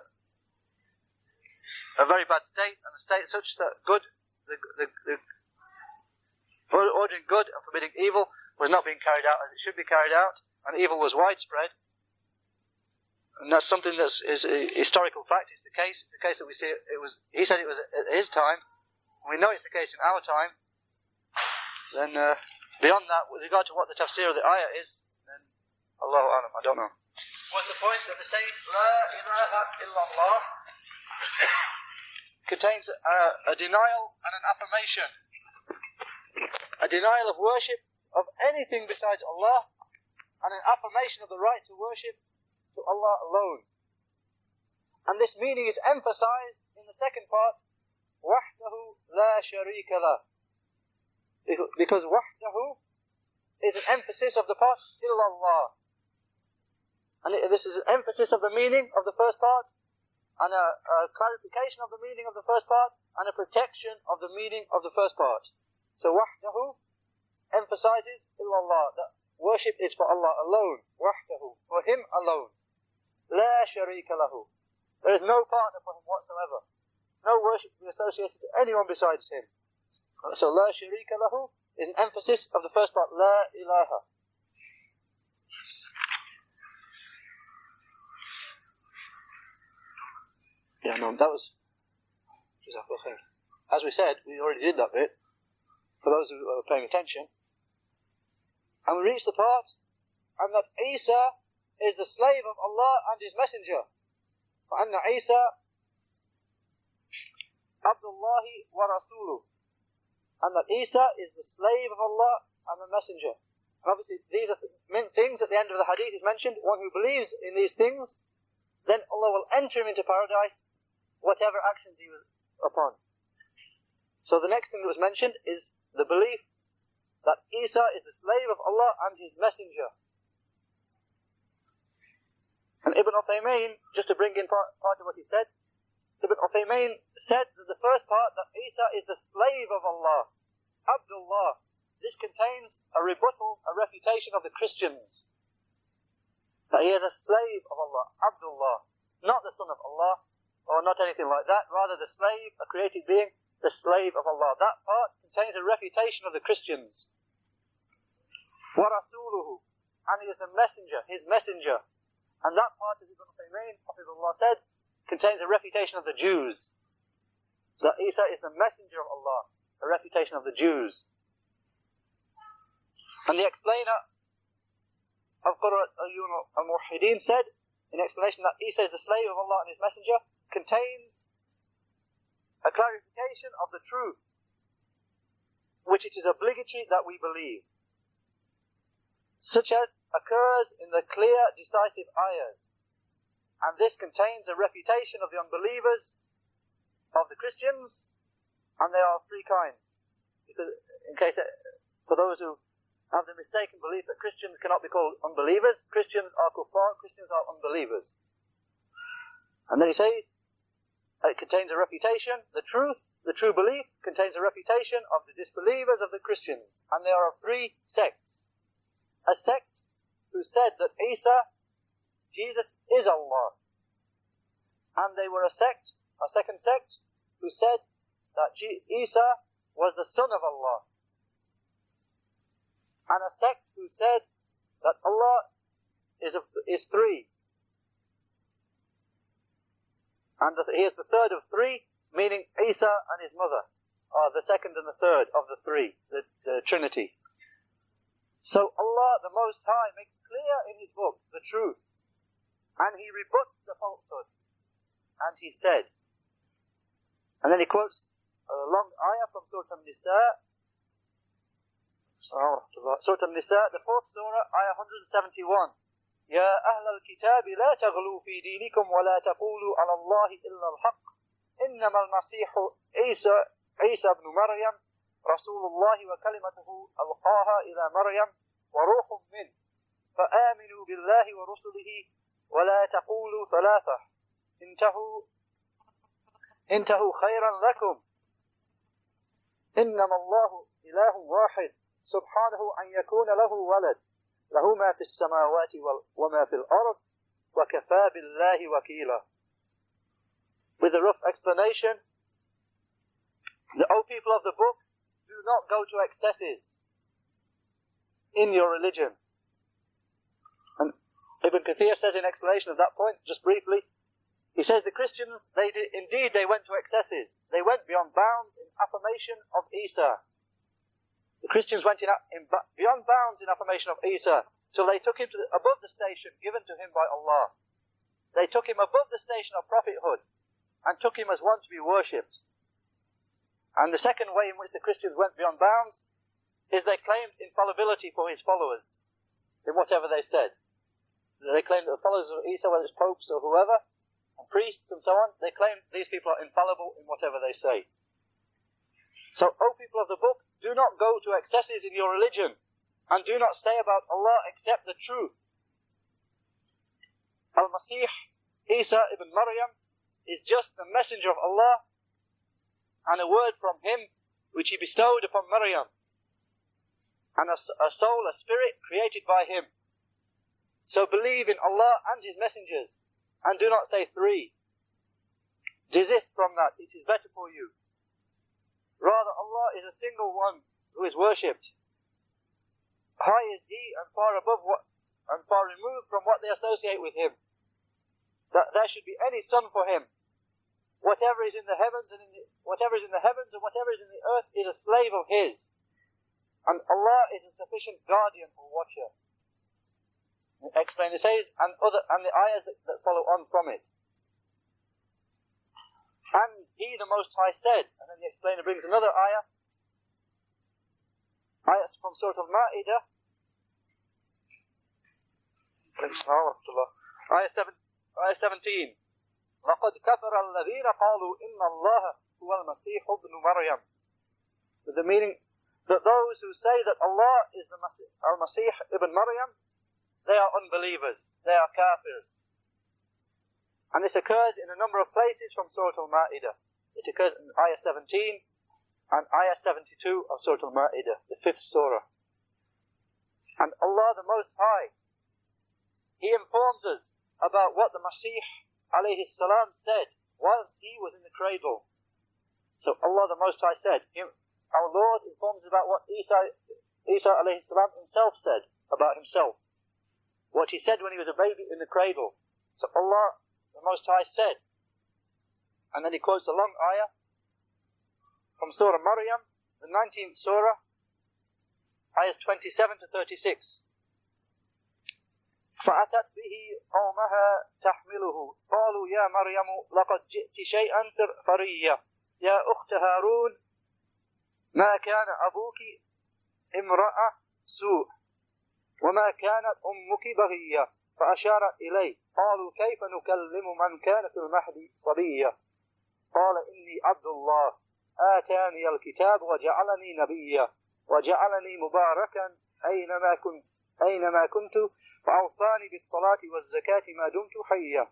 Speaker 2: a very bad state, and the state such that good, the, the, the ordering good and forbidding evil was not being carried out as it should be carried out, and evil was widespread. And that's something that's is a historical fact. It's the case. It's the case that we see. It, it was. He said it was at his time. And we know it's the case in our time. Then uh, beyond that, with regard to what the tafsir of the ayah is, then Allahu Alam, I don't know. What's the point that the saying La ilaha illallah contains a, a denial and an affirmation. A denial of worship of anything besides Allah, and an affirmation of the right to worship to Allah alone. And this meaning is emphasized in the second part, wahdahu la sharika lah. Because wahdahu is an emphasis of the part illallah. And it, this is an emphasis of the meaning of the first part, and a, a clarification of the meaning of the first part, and a protection of the meaning of the first part. So wahdahu emphasizes illallah, that worship is for Allah alone, wahdahu, for Him alone. La sharika lahu. There is no partner for Him whatsoever. No worship to be associated to anyone besides Him. So la sharika lahu is an emphasis of the first part, la ilaha. Yeah, no, that was, as we said, we already did that bit, for those who are paying attention. And we reached the part, and that Isa is the slave of Allah and His messenger. فَأَنَّ Isa Abdullahi wa Rasuluh. And that Isa is the slave of Allah and the messenger. And obviously these are th- things at the end of the hadith is mentioned. One who believes in these things, then Allah will enter him into paradise, whatever actions he was upon. So the next thing that was mentioned is the belief that Isa is the slave of Allah and His messenger. And Ibn Uthaymeen, just to bring in part, part of what he said, Ibn Uthaymeen said that the first part, that Isa is the slave of Allah, Abdullah. This contains a rebuttal, a refutation of the Christians. That he is a slave of Allah, Abdullah, not the son of Allah, or not anything like that, rather the slave, a created being, the slave of Allah. That part contains a refutation of the Christians. Wa Rasuluhu, and he is the messenger, his messenger. And that part, as Ibn Uthaymeen, Hafizullah said, contains a refutation of the Jews. That Isa is the messenger of Allah, a refutation of the Jews. And the explainer of Qur'an al-Muwahhideen said, in explanation that Isa is the slave of Allah and His messenger, contains a clarification of the truth, which it is obligatory that we believe, such as occurs in the clear, decisive ayahs. And this contains a refutation of the unbelievers, of the Christians, and they are three kinds. Because, in case, for those who have the mistaken belief that Christians cannot be called unbelievers, Christians are kuffar, Christians are unbelievers. And then he says, it contains a refutation, the truth, the true belief, contains a refutation of the disbelievers of the Christians. And there are three sects. A sect who said that Isa Jesus is Allah. And they were a sect, a second sect, who said that Isa was the son of Allah. And a sect who said that Allah is, a, is three. And the, he is the third of three, meaning Isa and his mother are the second and the third of the three, the, the Trinity. So Allah, the Most High, makes clear in his book the truth, and he rebuts the falsehood. And he said, and then he quotes a long ayah from Surah An-Nisa, Surah An-Nisa, the fourth surah, ayah one seventy-one. يا أهل الكتاب لا تغلوا في دينكم ولا تقولوا على الله إلا الحق إنما المسيح عيسى عيسى ابن مريم رسول الله وكلمته ألقاها إلى مريم وروح منه فآمنوا بالله ورسله ولا تقولوا ثلاثة انتهوا انتهوا خيرا لكم إنما الله إله واحد سبحانه أن يكون له ولد له ما في السماوات وما في الأرض وكفى بالله وكيلا. With a rough explanation, the O people of the book, do not go to excesses in your religion. And Ibn Kathir says in explanation of that point, just briefly, he says the Christians, they did, indeed they went to excesses. They went beyond bounds in affirmation of Isa. The Christians went in, in, beyond bounds in affirmation of Isa, till they took him to the, above the station given to him by Allah. They took him above the station of prophethood, and took him as one to be worshipped. And the second way in which the Christians went beyond bounds is they claimed infallibility for his followers in whatever they said. They claimed that the followers of Isa, whether it's popes or whoever, and priests and so on, they claimed these people are infallible in whatever they say. So, O people of the book, do not go to excesses in your religion, and do not say about Allah except the truth. Al-Masih, Isa ibn Maryam, is just the messenger of Allah, and a word from him which he bestowed upon Maryam, and a, a soul, a spirit created by him. So believe in Allah and his messengers, and do not say three. Desist from that, it is better for you. Rather, Allah is a single one who is worshipped. High is he and far above what, and far removed from what they associate with him. That there should be any son for him. Whatever is in the heavens and in the, whatever is in the heavens and whatever is in the earth is a slave of his. And Allah is a sufficient guardian or watcher. Explain, it says, and other and the ayahs that, that follow on from it. And he, the Most High, said, and then the explainer brings another ayah, ayahs from Surah Al-Ma'idah, ayah, seven, ayah seventeen. لَقَدْ كَفَرَ الَّذِينَ قَالُوا إِنَّ اللَّهَ هُوَ الْمَسِيحُ ابْنُ مَرْيَمَ. With the meaning that those who say that Allah is the Masih, Al-Masih ibn Maryam, they are unbelievers, they are kafirs. And this occurs in a number of places from Surah Al-Ma'idah. It occurs in ayah seventeen and ayah seventy-two of Surah Al-Ma'idah, the fifth surah. And Allah the Most High, He informs us about what the Masih alayhi salam said whilst he was in the cradle. So Allah the Most High said, our Lord informs us about what Isa, Isa alayhi salam himself said about himself. What he said when he was a baby in the cradle. So Allah the Most High said, and then he quotes a long ayah from Surah Maryam, the nineteenth surah, ayahs twenty-seven to thirty-six. فأتت به قومها تحمله قالوا يا مريم لقد جئت شيئا فريا يا أخت هارون ما كان أبوك امرأة سوء وما كانت أمك بغية فأشار إليه قالوا كيف نكلم من كان في المهد صبيا قال إني عبد الله آتاني الكتاب وجعلني نبيا وجعلني مباركا أينما كنت أينما كنت فأوصاني بالصلاة والزكاة ما دمت حيا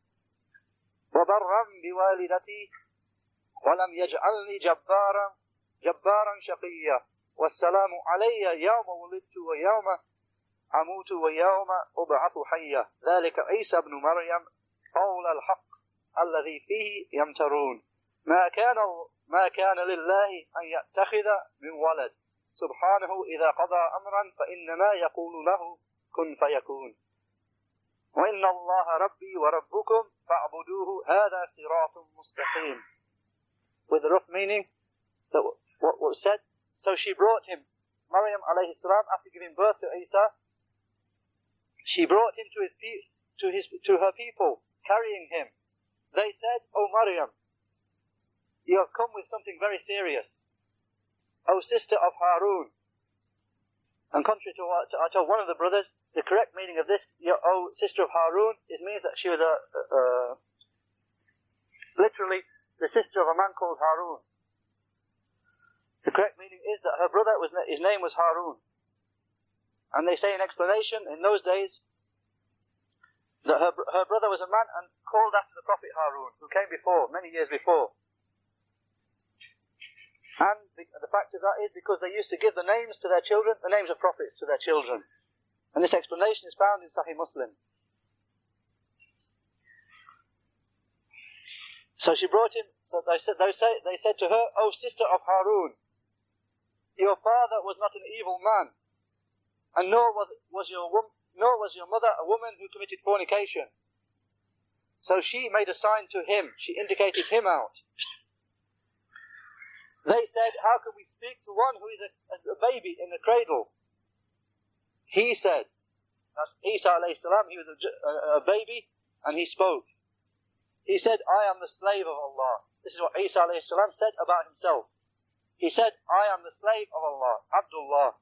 Speaker 2: وبرا بوالدتي ولم يجعلني جبارا جبارا شقيا والسلام علي يوم ولدت ويوم أموت ويوم أبعث حيا ذلك عيسى ابن مريم قول الحق الذي فيه يمترون ما كان ما كان لله أن يتخذ من ولد سبحانه إذا قضى أمرا فإنما يقول له كن فيكون وإن الله ربي وربكم فاعبدوه هذا صراط مستقيم. With the rough meaning that what was said, so she brought him, Maryam alayhi salam, after giving birth to Isa, she brought him to his to his to her people, carrying him. They said, "O Maryam, you have come with something very serious. O sister of Harun." And contrary to what I told one of the brothers, the correct meaning of this, "O sister of Harun," it means that she was a, a, a literally the sister of a man called Harun. The correct meaning is that her brother was his name was Harun. And they say in explanation, in those days, that her, her brother was a man and called after the Prophet Harun, who came before, many years before. And the, the fact of that is because they used to give the names to their children, the names of prophets to their children. And this explanation is found in Sahih Muslim. So she brought him, so they said, they, say, they said to her, "O sister of Harun, your father was not an evil man, and nor was, was your wom- nor was your mother a woman who committed fornication." So she made a sign to him, she indicated him out. They said, "How can we speak to one who is a, a baby in the cradle?" He said, that's Isa alayhi salam, he was a, a, a baby, and he spoke. He said, "I am the slave of Allah." This is what Isa alayhi salam said about himself. He said, "I am the slave of Allah, Abdullah."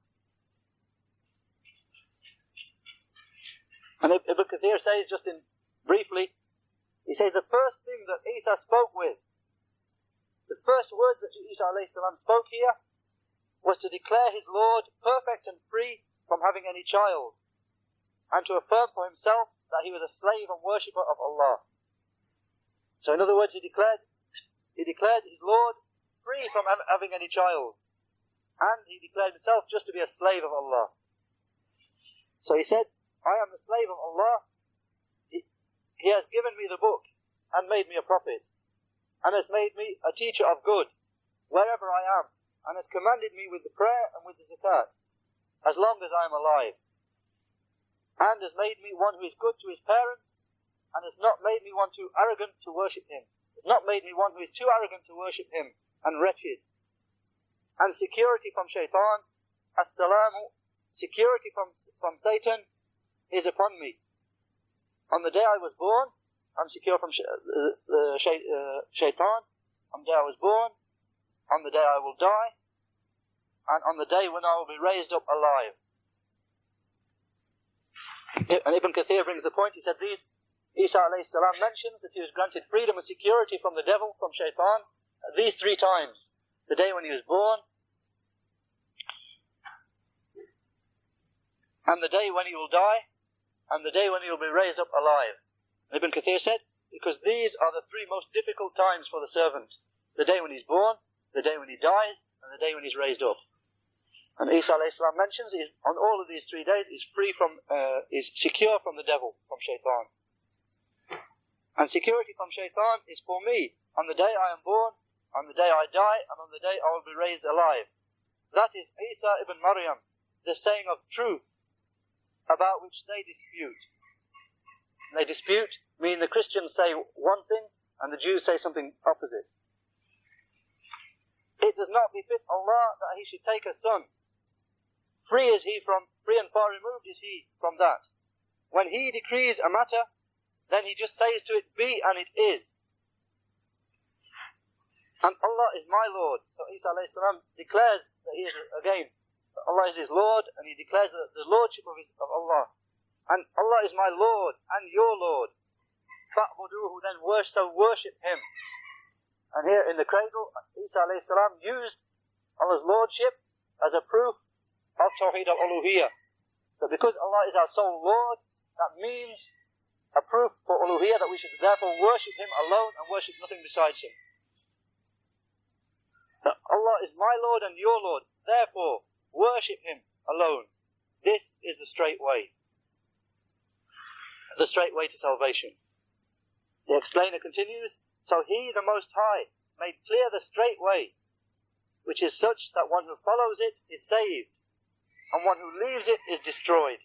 Speaker 2: And Ibn Kathir says, just in briefly, he says the first thing that Isa spoke with, the first words that Isa alayhi salam spoke here, was to declare his Lord perfect and free from having any child, and to affirm for himself that he was a slave and worshipper of Allah. So in other words, he declared, he declared his Lord free from having any child, and he declared himself just to be a slave of Allah. So he said, "I am the slave of Allah. He, he has given me the book and made me a prophet, and has made me a teacher of good wherever I am, and has commanded me with the prayer and with the zakat as long as I am alive, and has made me one who is good to his parents, and has not made me one too arrogant to worship him, has not made me one who is too arrogant to worship him, and wretched. And security from shaitan, as-salamu, security from, from Satan, is upon me. On the day I was born, I'm secure from sh- uh, uh, sh- uh, shaitan. On the day I was born, on the day I will die, and on the day when I will be raised up alive." And Ibn Kathir brings the point, he said these, Isa alayhi salam mentions that he was granted freedom and security from the devil, from shaitan, these three times. The day when he was born, and the day when he will die, and the day when he will be raised up alive. And Ibn Kathir said, because these are the three most difficult times for the servant. The day when he's born, the day when he dies, and the day when he's raised up. And Isa alayhi salam mentions, on all of these three days, is free from, uh, is secure from the devil, from shaitan. And security from shaitan is for me, on the day I am born, on the day I die, and on the day I will be raised alive. That is Isa ibn Maryam, the saying of truth, about which they dispute. They dispute, meaning the Christians say one thing, and the Jews say something opposite. It does not befit Allah that he should take a son. Free is he from, free and far removed is he from that. When he decrees a matter, then he just says to it, be, and it is. And Allah is my Lord. So Isa alayhi salam declares that he is, again, Allah is his Lord, and he declares the, the lordship of, his, of Allah. And Allah is my Lord, and your Lord. Fa'buduhu, then worship, so worship him. And here in the cradle, Isa alayhi salam used Allah's lordship as a proof of Tawheed al-Uluhiyyah. So because Allah is our sole Lord, that means a proof for uluhiyyah, that we should therefore worship him alone and worship nothing besides him. That Allah is my Lord and your Lord, therefore worship him alone. this is the straight way. The straight way to salvation. The explainer continues, so he, the Most High, made clear the straight way, which is such that one who follows it is saved, and one who leaves it is destroyed.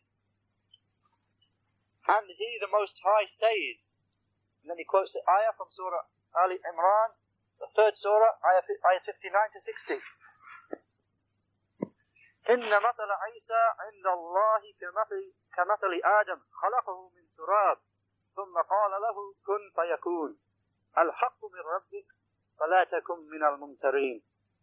Speaker 2: And he, the Most High, says, and then he quotes the ayah from Surah Ali Imran, the third surah, ayah, ayah fifty-nine to sixty. إن مثل عيسى عند الله كمثل كمثل آدم خلقه من تراب ثم قال له كن فيكون الحق من ربك فلا تكن من الممترين.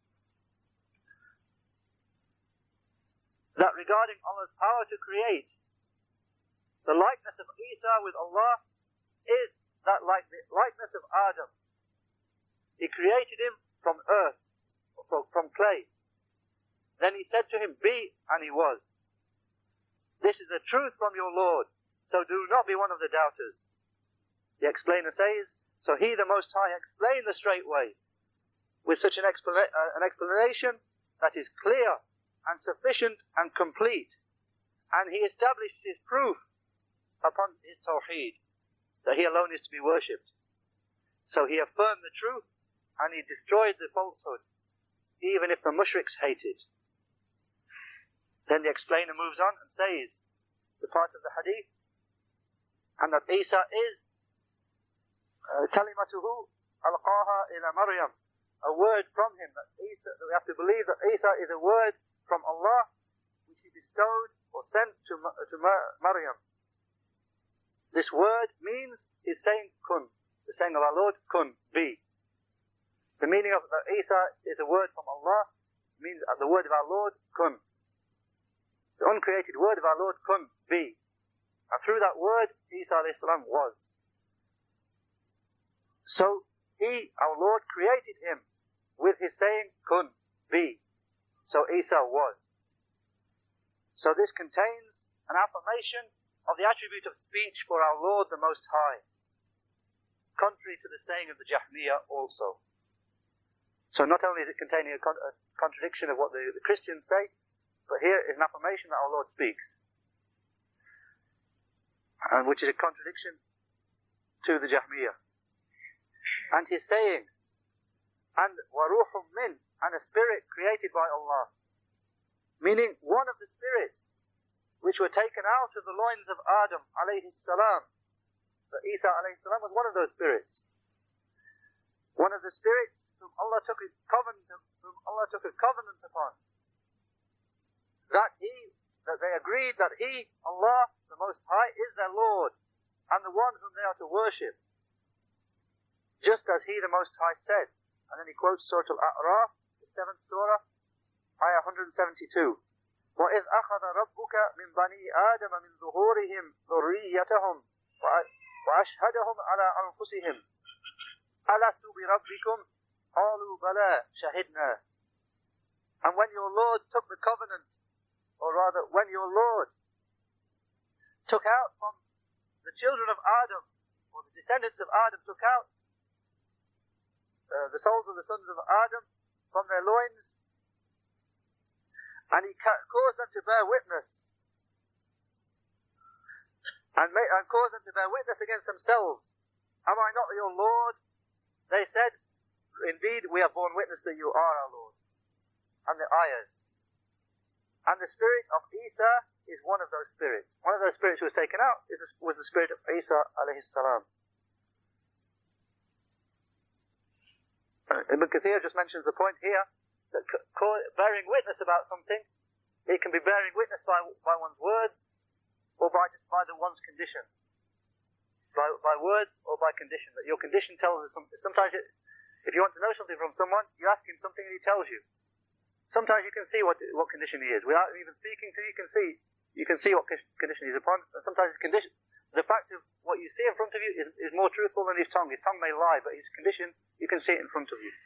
Speaker 2: That regarding Allah's power to create, the likeness of Isa with Allah is that like the likeness of Adam. He created him from earth, or from clay. Then he said to him, be, and he was. This is the truth from your Lord, so do not be one of the doubters. The explainer says, so he, the Most High, explained the straight way with such an, explana- uh, an explanation that is clear and sufficient and complete. And he established his proof upon his tawheed, that he alone is to be worshipped. So he affirmed the truth, and he destroyed the falsehood, even if the mushriks hated. Then the explainer moves on and says, the part of the hadith, and that Isa is kalimatuhu alqaha ila Maryam, a word from him, that Isa, that we have to believe that Isa is a word from Allah, which he bestowed or sent to, to Maryam. This word means, is saying kun, the saying of our Lord, kun, be. The meaning of that Isa is a word from Allah, means the word of our Lord, kun. The uncreated word of our Lord, kun, be. And through that word, Isa alayhi salam was. So, he, our Lord, created him with his saying, kun, be. So Isa was. So this contains an affirmation of the attribute of speech for our Lord, the Most High, contrary to the saying of the Jahmiyyah also. So not only is it containing a, con- a contradiction of what the, the Christians say, but here is an affirmation that our Lord speaks, and which is a contradiction to the Jahmiyyah. And his saying, and waruhum min, and a spirit created by Allah, meaning one of the spirits which were taken out of the loins of Adam alayhi salam. That Isa alayhi salam was one of those spirits. One of the spirits whom Allah took a covenant, whom Allah took a covenant upon. That he, that they agreed that he, Allah, the Most High, is their Lord, and the one whom they are to worship. Just as he, the Most High, said. And then he quotes Surah Al-A'raf, the seventh surah, ayah one seventy-two. وَإِذْ أَخَذَ رَبُّكَ مِنْ بَنِي آدَمَ مِنْ ظُهُورِهِمْ ذُرِّيَّتَهُمْ وَأَشْهَدَهُمْ عَلَىٰ أَنفُسِهِمْ أَلَسْتُ بِرَبِّكُمْ قَالُوا بَلَىٰ شَهِدْنَا. And when your Lord took the covenant, or rather, when your Lord took out from the children of Adam, or the descendants of Adam, took out uh, the souls of the sons of Adam from their loins, and he ca- caused them to bear witness, and, ma- and caused them to bear witness against themselves. Am I not your Lord? They said, indeed, we have borne witness that you are our Lord. And the ayahs. And the spirit of Isa is one of those spirits. One of those spirits who was taken out is, was the spirit of Isa alayhi salam. Ibn Kathir just mentions the point here that bearing witness about something, it can be bearing witness by, by one's words, or by just by the one's condition. By, by words or by condition. That your condition tells us something. Sometimes it, if you want to know something from someone, you ask him something and he tells you. Sometimes you can see what what condition he is. Without even speaking to you, you can see you can see what condition he's upon. And sometimes his condition, the fact of what you see in front of you is, is more truthful than his tongue. His tongue may lie, but his condition, you can see it in front of you.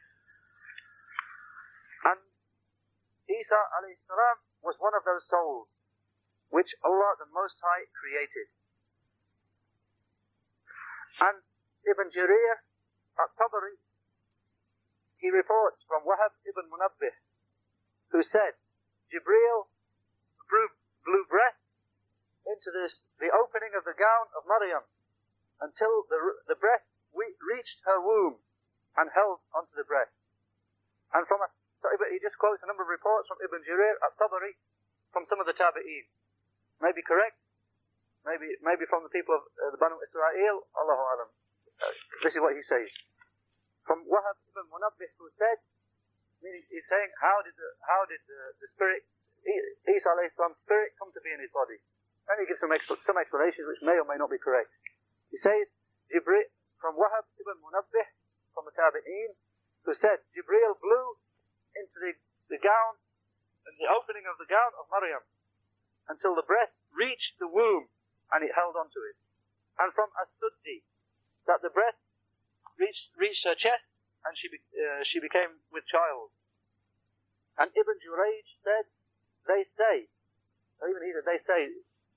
Speaker 2: And Isa alayhi salam was one of those souls which Allah the Most High created. And Ibn Jarir at-Tabari, he reports from Wahab ibn Munabbih, who said, Jibreel blew breath into this, the opening of the gown of Maryam, until the, the breath we, reached her womb and held onto the breath. And from a, so he just quotes a number of reports from Ibn Jarir at-Tabari, from some of the Tabi'een. Maybe correct, maybe maybe from the people of uh, the Banu Israel, Allahu Alam. Uh, this is what he says. From Wahab ibn Munabbih, who said, meaning he's saying, how did the, how did the, the spirit, Isa alayhi salam's spirit come to be in his body? And he gives some, expl- some explanations which may or may not be correct. He says, Jibril, from Wahab ibn Munabbih, from the Tabi'een, who said, Jibril blew into the, the gown, in the opening of the gown of Maryam, until the breath reached the womb, and it held onto it. And from As-Suddi, that the breath reached, reached her chest, and she, be, uh, she became with child. And Ibn Jurayj said, they say, or even he said, they say,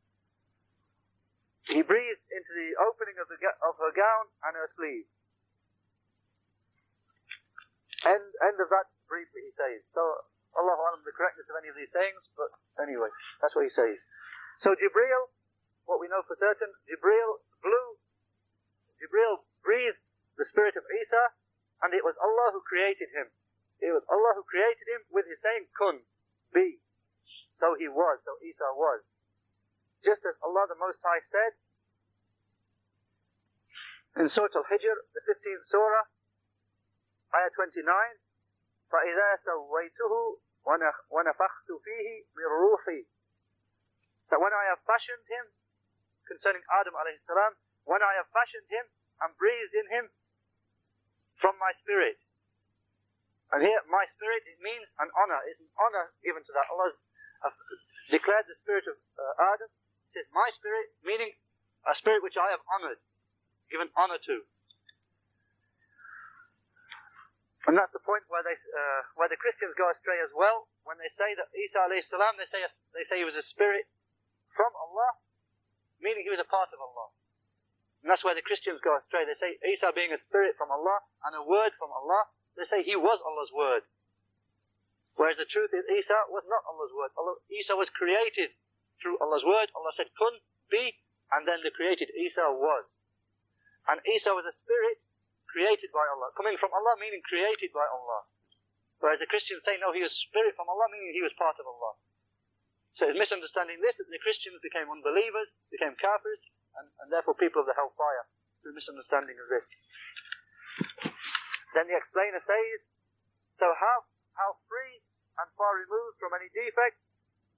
Speaker 2: he breathed into the opening of, the, of her gown and her sleeve. End, end of that briefly, he says. So, Allahu Alam, the correctness of any of these sayings, but anyway, that's what he says. So Jibril, what we know for certain, Jibril blew, Jibril breathed the spirit of Isa, and it was Allah who created him. It was Allah who created him with his saying, Kun, be. So he was, so Isa was. Just as Allah the Most High said, in Surah Al-Hijr, the fifteenth surah, ayah twenty-nine, فَإِذَا سَوَّيْتُهُ وَنَفَخْتُ فِيهِ مِنْ رُوحِي. That when I have fashioned him, concerning Adam alayhi salam, when I have fashioned him and breathed in him from my spirit. And here, my spirit, it means an honor. It's an honor given to that. Allah has declared the spirit of uh, Adam. It says, my spirit, meaning a spirit which I have honored, given honor to. And that's the point where they, uh, where the Christians go astray as well. When they say that Isa alayhi salam, they say, they say he was a spirit from Allah, meaning he was a part of Allah. And that's where the Christians go astray. They say Isa being a spirit from Allah and a word from Allah, they say he was Allah's word. Whereas the truth is Isa was not Allah's word. Allah, Isa was created through Allah's word. Allah said, Kun, be, and then the created Isa was. And Isa was a spirit created by Allah. Coming from Allah meaning created by Allah. Whereas the Christians say, no, he was spirit from Allah, meaning he was part of Allah. So it's misunderstanding this, that the Christians became unbelievers, became kafirs, and, and therefore people of the hellfire, through misunderstanding of this. Then the explainer says, so how, how free and far removed from any defects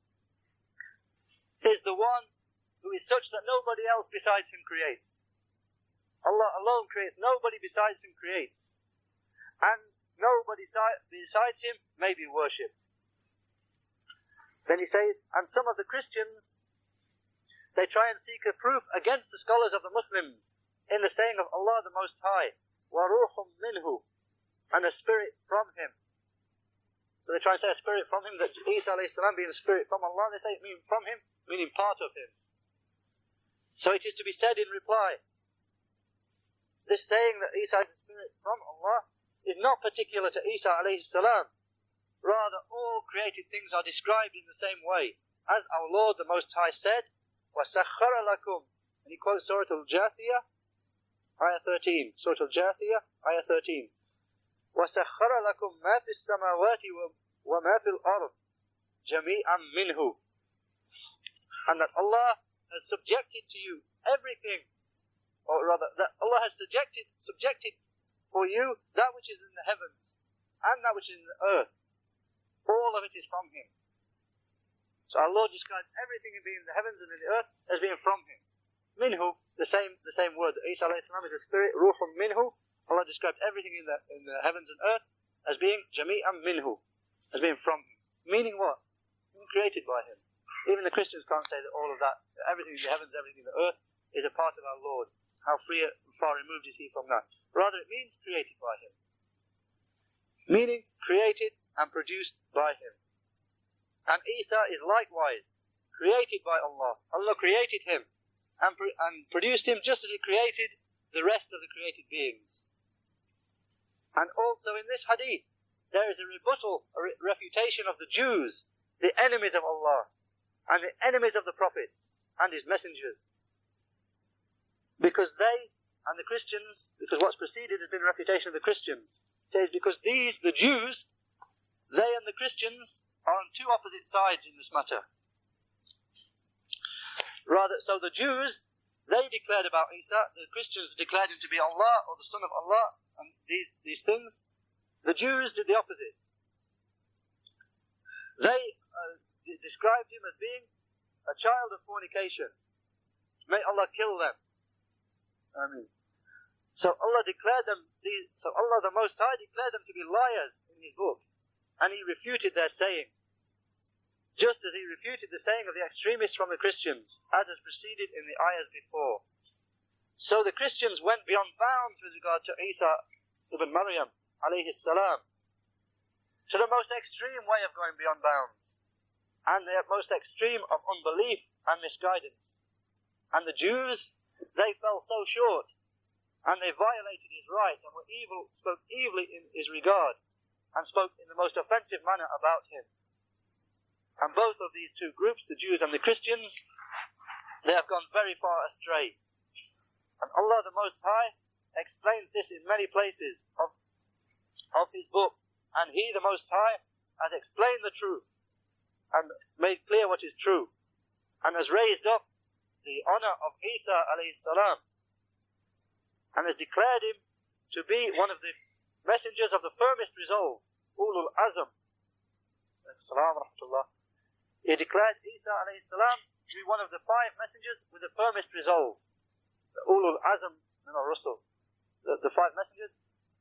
Speaker 2: is the one who is such that nobody else besides him creates. Allah alone creates, nobody besides him creates. And nobody besides him may be worshipped. Then he says, and some of the Christians, they try and seek a proof against the scholars of the Muslims in the saying of Allah the Most High, وَرُوحٌ مِّنْهُ, and a spirit from him. So they try and say a spirit from him, that Isa alayhi salam being a spirit from Allah, they say it means from him, meaning part of him. So it is to be said in reply, this saying that Isa is a spirit from Allah is not particular to Isa alayhi salam. Rather, all created things are described in the same way. As our Lord the Most High said, وَسَخَّرَ لَكُمْ, and he quotes Surah Al-Jathiyah, ayah thirteen. Surah Al-Jathiyah, ayah thirteen. وَسَخَّرَ لَكُمْ مَا فِي السَّمَاوَاتِ وَمَا فِي الْأَرْضِ جَمِيعًا مِّنْهُ. And that Allah has subjected to you everything, or rather, that Allah has subjected, subjected for you that which is in the heavens and that which is in the earth. All of it is from him. So our Lord describes everything in being in the heavens and in the earth as being from him. Minhu, the same the same word. Isa alayhi salam is a spirit, ruhum minhu. Allah describes everything in the in the heavens and earth as being jami'an minhu, as being from him. Meaning what? Being created by him. Even the Christians can't say that all of that, everything in the heavens, everything in the earth, is a part of our Lord. How free and far removed is he from that? Rather, it means created by him. Meaning created and produced by him. And Isa is likewise created by Allah. Allah created him and, pro- and produced him just as he created the rest of the created beings. And also in this hadith, there is a rebuttal, a re- refutation of the Jews, the enemies of Allah, and the enemies of the Prophet and his messengers. Because they and the Christians, because what's preceded has been a refutation of the Christians. It says because these, the Jews, they and the Christians are on two opposite sides in this matter. Rather, so the Jews, they declared about Isa, the Christians declared him to be Allah or the Son of Allah, and these, these things. The Jews did the opposite. They uh, d- described him as being a child of fornication. May Allah kill them. I mean, so Allah declared them, these, so Allah the Most High declared them to be liars in His book, and He refuted their saying, just as He refuted the saying of the extremists from the Christians, as has preceded in the ayahs before. So the Christians went beyond bounds with regard to Isa ibn Maryam, alayhi salam, to the most extreme way of going beyond bounds, and the most extreme of unbelief and misguidance. And the Jews, they fell so short, and they violated his right, and were evil, spoke evilly in his regard, and spoke in the most offensive manner about him. And both of these two groups, the Jews and the Christians, they have gone very far astray. And Allah the Most High explains this in many places of, of his book, and He the Most High has explained the truth, and made clear what is true, and has raised up the honor of Isa alayhi salam, and has declared him to be one of the messengers of the firmest resolve, Ulul Azm. He declared Isa alayhi salam to be one of the five messengers with the firmest resolve, the Ulul Azm min al-Rusul, the, the five messengers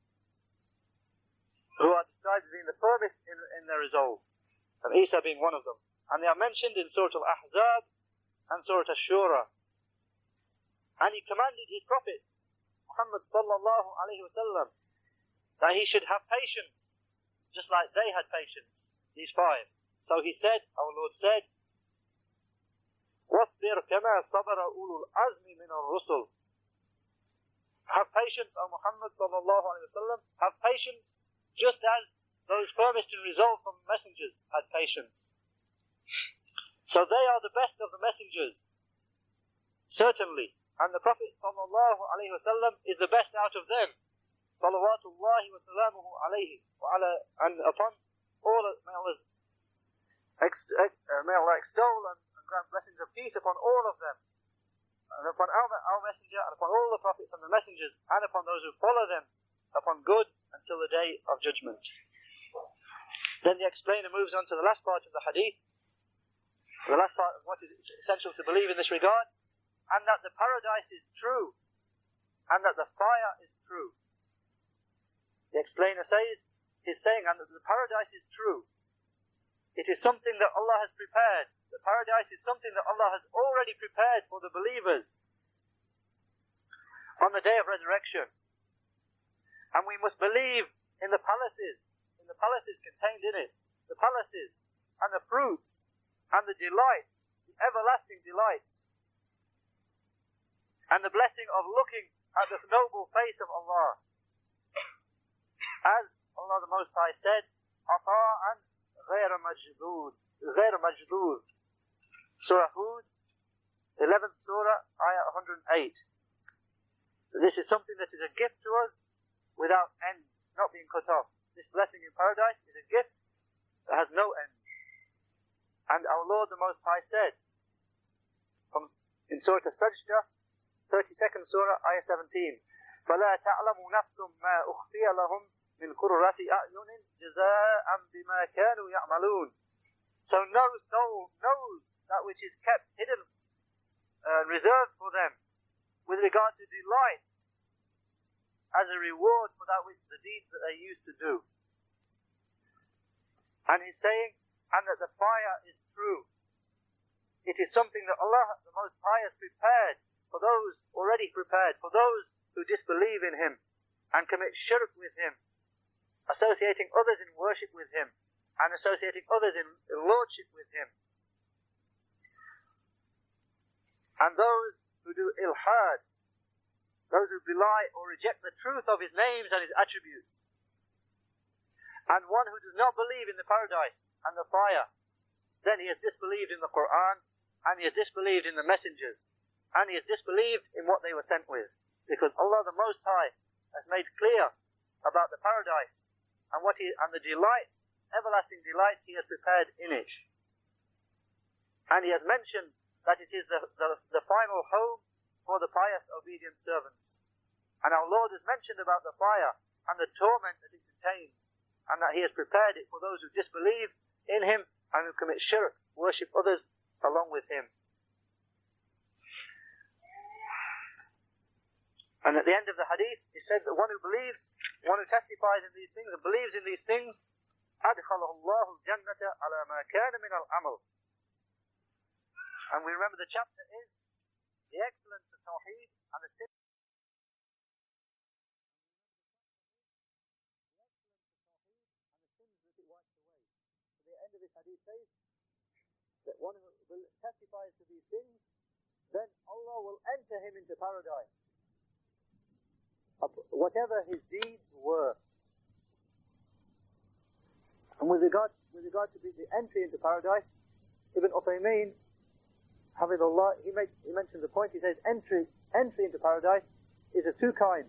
Speaker 2: who are described as being the firmest in, in their resolve, and Isa being one of them. And they are mentioned in Surah Al-Ahzab and Surah Ash-Shura. And he commanded his Prophet, Muhammad sallallahu alayhi wa sallam, that he should have patience, just like they had patience, these five. So he said, our Lord said, وَاصْبِرْ كَمَا صَبَرَ أُولُو الْعَزْمِ مِنَ الرُّسُلِ. Have patience, O Muhammad sallallahu alayhi wa sallam, have patience, just as those firmest in resolve from messengers had patience. So they are the best of the messengers, certainly, and the Prophet sallallahu alayhi wa sallam is the best out of them, salawatullahi wa salamuhu alayhi, wa ala, and upon all, may Allah, ex, ex, uh, may Allah extol and, and grant blessings of peace upon all of them, and upon our, our messenger, and upon all the prophets and the messengers, and upon those who follow them, upon good until the day of judgment. Then the explainer moves on to the last part of the hadith, the last part of what is essential to believe in this regard, and that the paradise is true, and that the fire is true. The explainer says, is saying, and that the paradise is true. It is something that Allah has prepared. The paradise is something that Allah has already prepared for the believers on the day of resurrection. And we must believe in the palaces, in the palaces contained in it, the palaces and the fruits and the delights, the everlasting delights, and the blessing of looking at the noble face of Allah. As Allah the Most High said, عَطَاءً غَيْرَ مَجْدُودٍ غَيْرَ مَجْدُودٍ. Surah Hud, eleventh Surah, Ayah one hundred eight. This is something that is a gift to us without end, not being cut off. This blessing in paradise is a gift that has no end. And our Lord the Most High said, from, in Surah As-Sajdah, thirty-second Surah, Ayah seventeen, فَلَا تَعْلَمُ نَفْسٌ مَا أُخْفِيَ لَهُمْ مِنْ قُرَّةِ أَعْيُنٍ جَزَاءً بِمَا كَانُوا يَعْمَلُونَ. So no soul knows that which is kept hidden, uh, reserved for them, with regard to delight, as a reward for that which the deeds that they used to do. And he's saying, and that the fire is true. It is something that Allah the Most High has prepared for those already prepared, for those who disbelieve in Him and commit shirk with Him, associating others in worship with Him and associating others in lordship with Him. And those who do ilhad, those who belie or reject the truth of His names and His attributes. And one who does not believe in the paradise and the fire, then he has disbelieved in the Quran, and he has disbelieved in the messengers, and he has disbelieved in what they were sent with. Because Allah the Most High has made clear about the paradise, and what he, and the delights, everlasting delights he has prepared in it. And he has mentioned that it is the, the, the final home for the pious, obedient servants. And our Lord has mentioned about the fire and the torment that it contains, and that he has prepared it for those who disbelieve in him and who commit shirk, worship others along with him. And at the end of the hadith, he said that one who believes, one who testifies in these things and believes in these things, أَدْخَلَهُ اللَّهُ الْجَنَّةَ عَلَى مَا كَانَ مِنَ الْعَمَلِ. And we remember the chapter is the excellence of Tawheed and the sin. The end of this hadith says that one who testifies to these things, then Allah will enter him into paradise, whatever his deeds were. And with regard with regard to the, the entry into paradise, Ibn Uthaymeen, Hafidhullah, he makes he mentions a point. He says entry entry into paradise is of two kinds.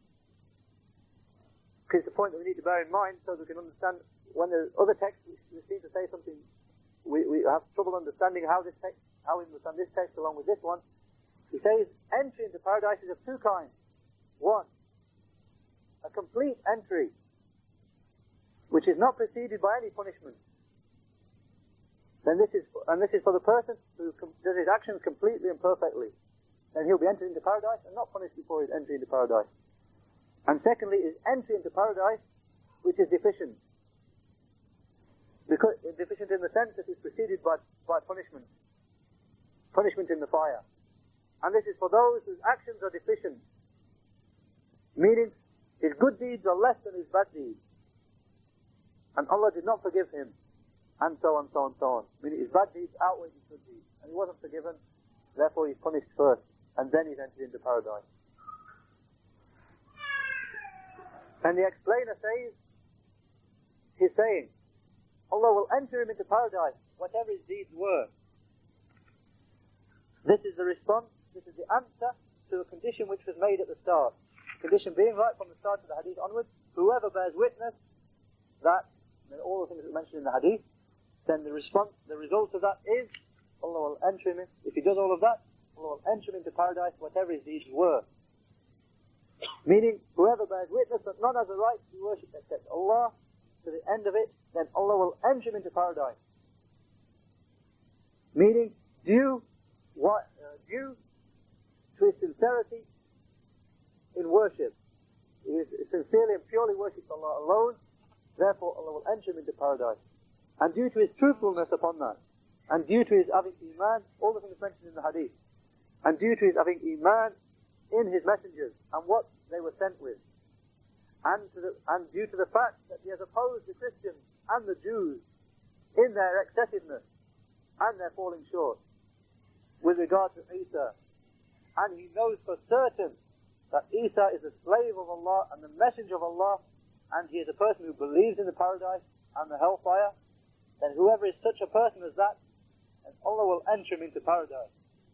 Speaker 2: Because it's a point that we need to bear in mind so that we can understand. When there's other texts which seem to say something, we, we have trouble understanding how this text, how we understand this text along with this one. He says entry into paradise is of two kinds. One, a complete entry, which is not preceded by any punishment. Then this is, and this is for the person who com- does his actions completely and perfectly. Then he'll be entered into paradise and not punished before his entry into paradise. And secondly is entry into paradise which is deficient. Because deficient in the sense that it's preceded by, by punishment. Punishment in the fire. And this is for those whose actions are deficient. Meaning, his good deeds are less than his bad deeds. And Allah did not forgive him. And so on, so on, so on. Meaning his bad deeds outweigh his good deeds. And he wasn't forgiven, therefore he's punished first. And then he's entered into paradise. And the explainer says, he's saying, Allah will enter him into paradise, whatever his deeds were. This is the response, this is the answer to a condition which was made at the start. Condition being right from the start of the hadith onwards, whoever bears witness that, and all the things that are mentioned in the hadith, then the response, the result of that is, Allah will enter him in, if he does all of that, Allah will enter him into paradise, whatever his deeds were. Meaning, whoever bears witness that none has a right to be worshipped except Allah, to the end of it, then Allah will enter him into paradise. Meaning, due, what, uh, due to his sincerity in worship. He is sincerely and purely worships Allah alone, therefore Allah will enter him into paradise. And due to his truthfulness upon that, and due to his having iman, all the things mentioned in the hadith, and due to his having iman in his messengers, and what they were sent with, and, to the, and due to the fact that he has opposed the Christians and the Jews in their excessiveness and their falling short with regard to Isa, and he knows for certain that Isa is a slave of Allah and the messenger of Allah, and he is a person who believes in the paradise and the hellfire, then whoever is such a person as that, and Allah will enter him into paradise,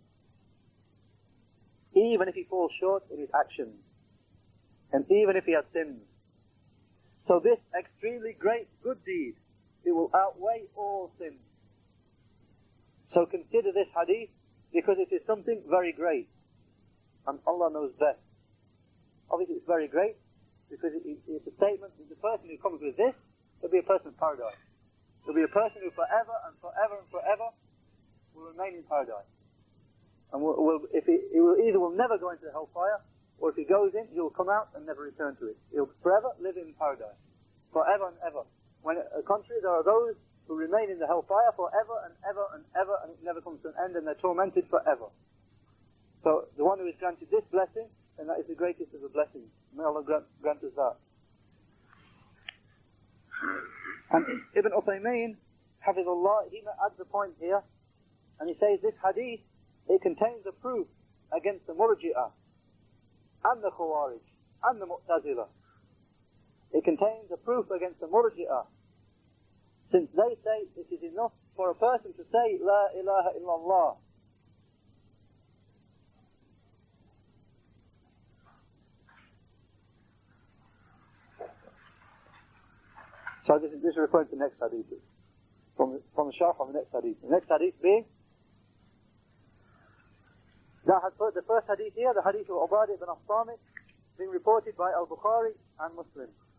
Speaker 2: even if he falls short in his actions, and even if he has sinned. So this extremely great good deed, it will outweigh all sins. So consider this hadith, because it is something very great, and Allah knows best. Obviously it's very great, because it, it, it's a statement that the person who comes with this, will be a person of paradise. Will be a person who forever and forever and forever will remain in paradise. And will, will, if he, he will either will never go into the hellfire, or if he goes in, he will come out and never return to it. He will forever live in paradise. Forever and ever. When, uh, contrary, there are those who remain in the hellfire forever and ever and ever, and it never comes to an end, and they're tormented forever. So, the one who is granted this blessing, and that is the greatest of the blessings. May Allah grant, grant us that. And Ibn Uthaymeen, Hafidhullah, he adds a point here, and he says this hadith, it contains a proof against the Murji'ah, and the Khawarij, and the Mu'tazila. It contains a proof against the Murji'ah, since they say it is enough
Speaker 1: for a person to say La ilaha illallah. So this is, this is referring to the next hadith. From, from the sharh of the next hadith. The next hadith being, that had, the first hadith here, the hadith of Ubadah ibn as-Samit, being reported by Al-Bukhari and Muslim.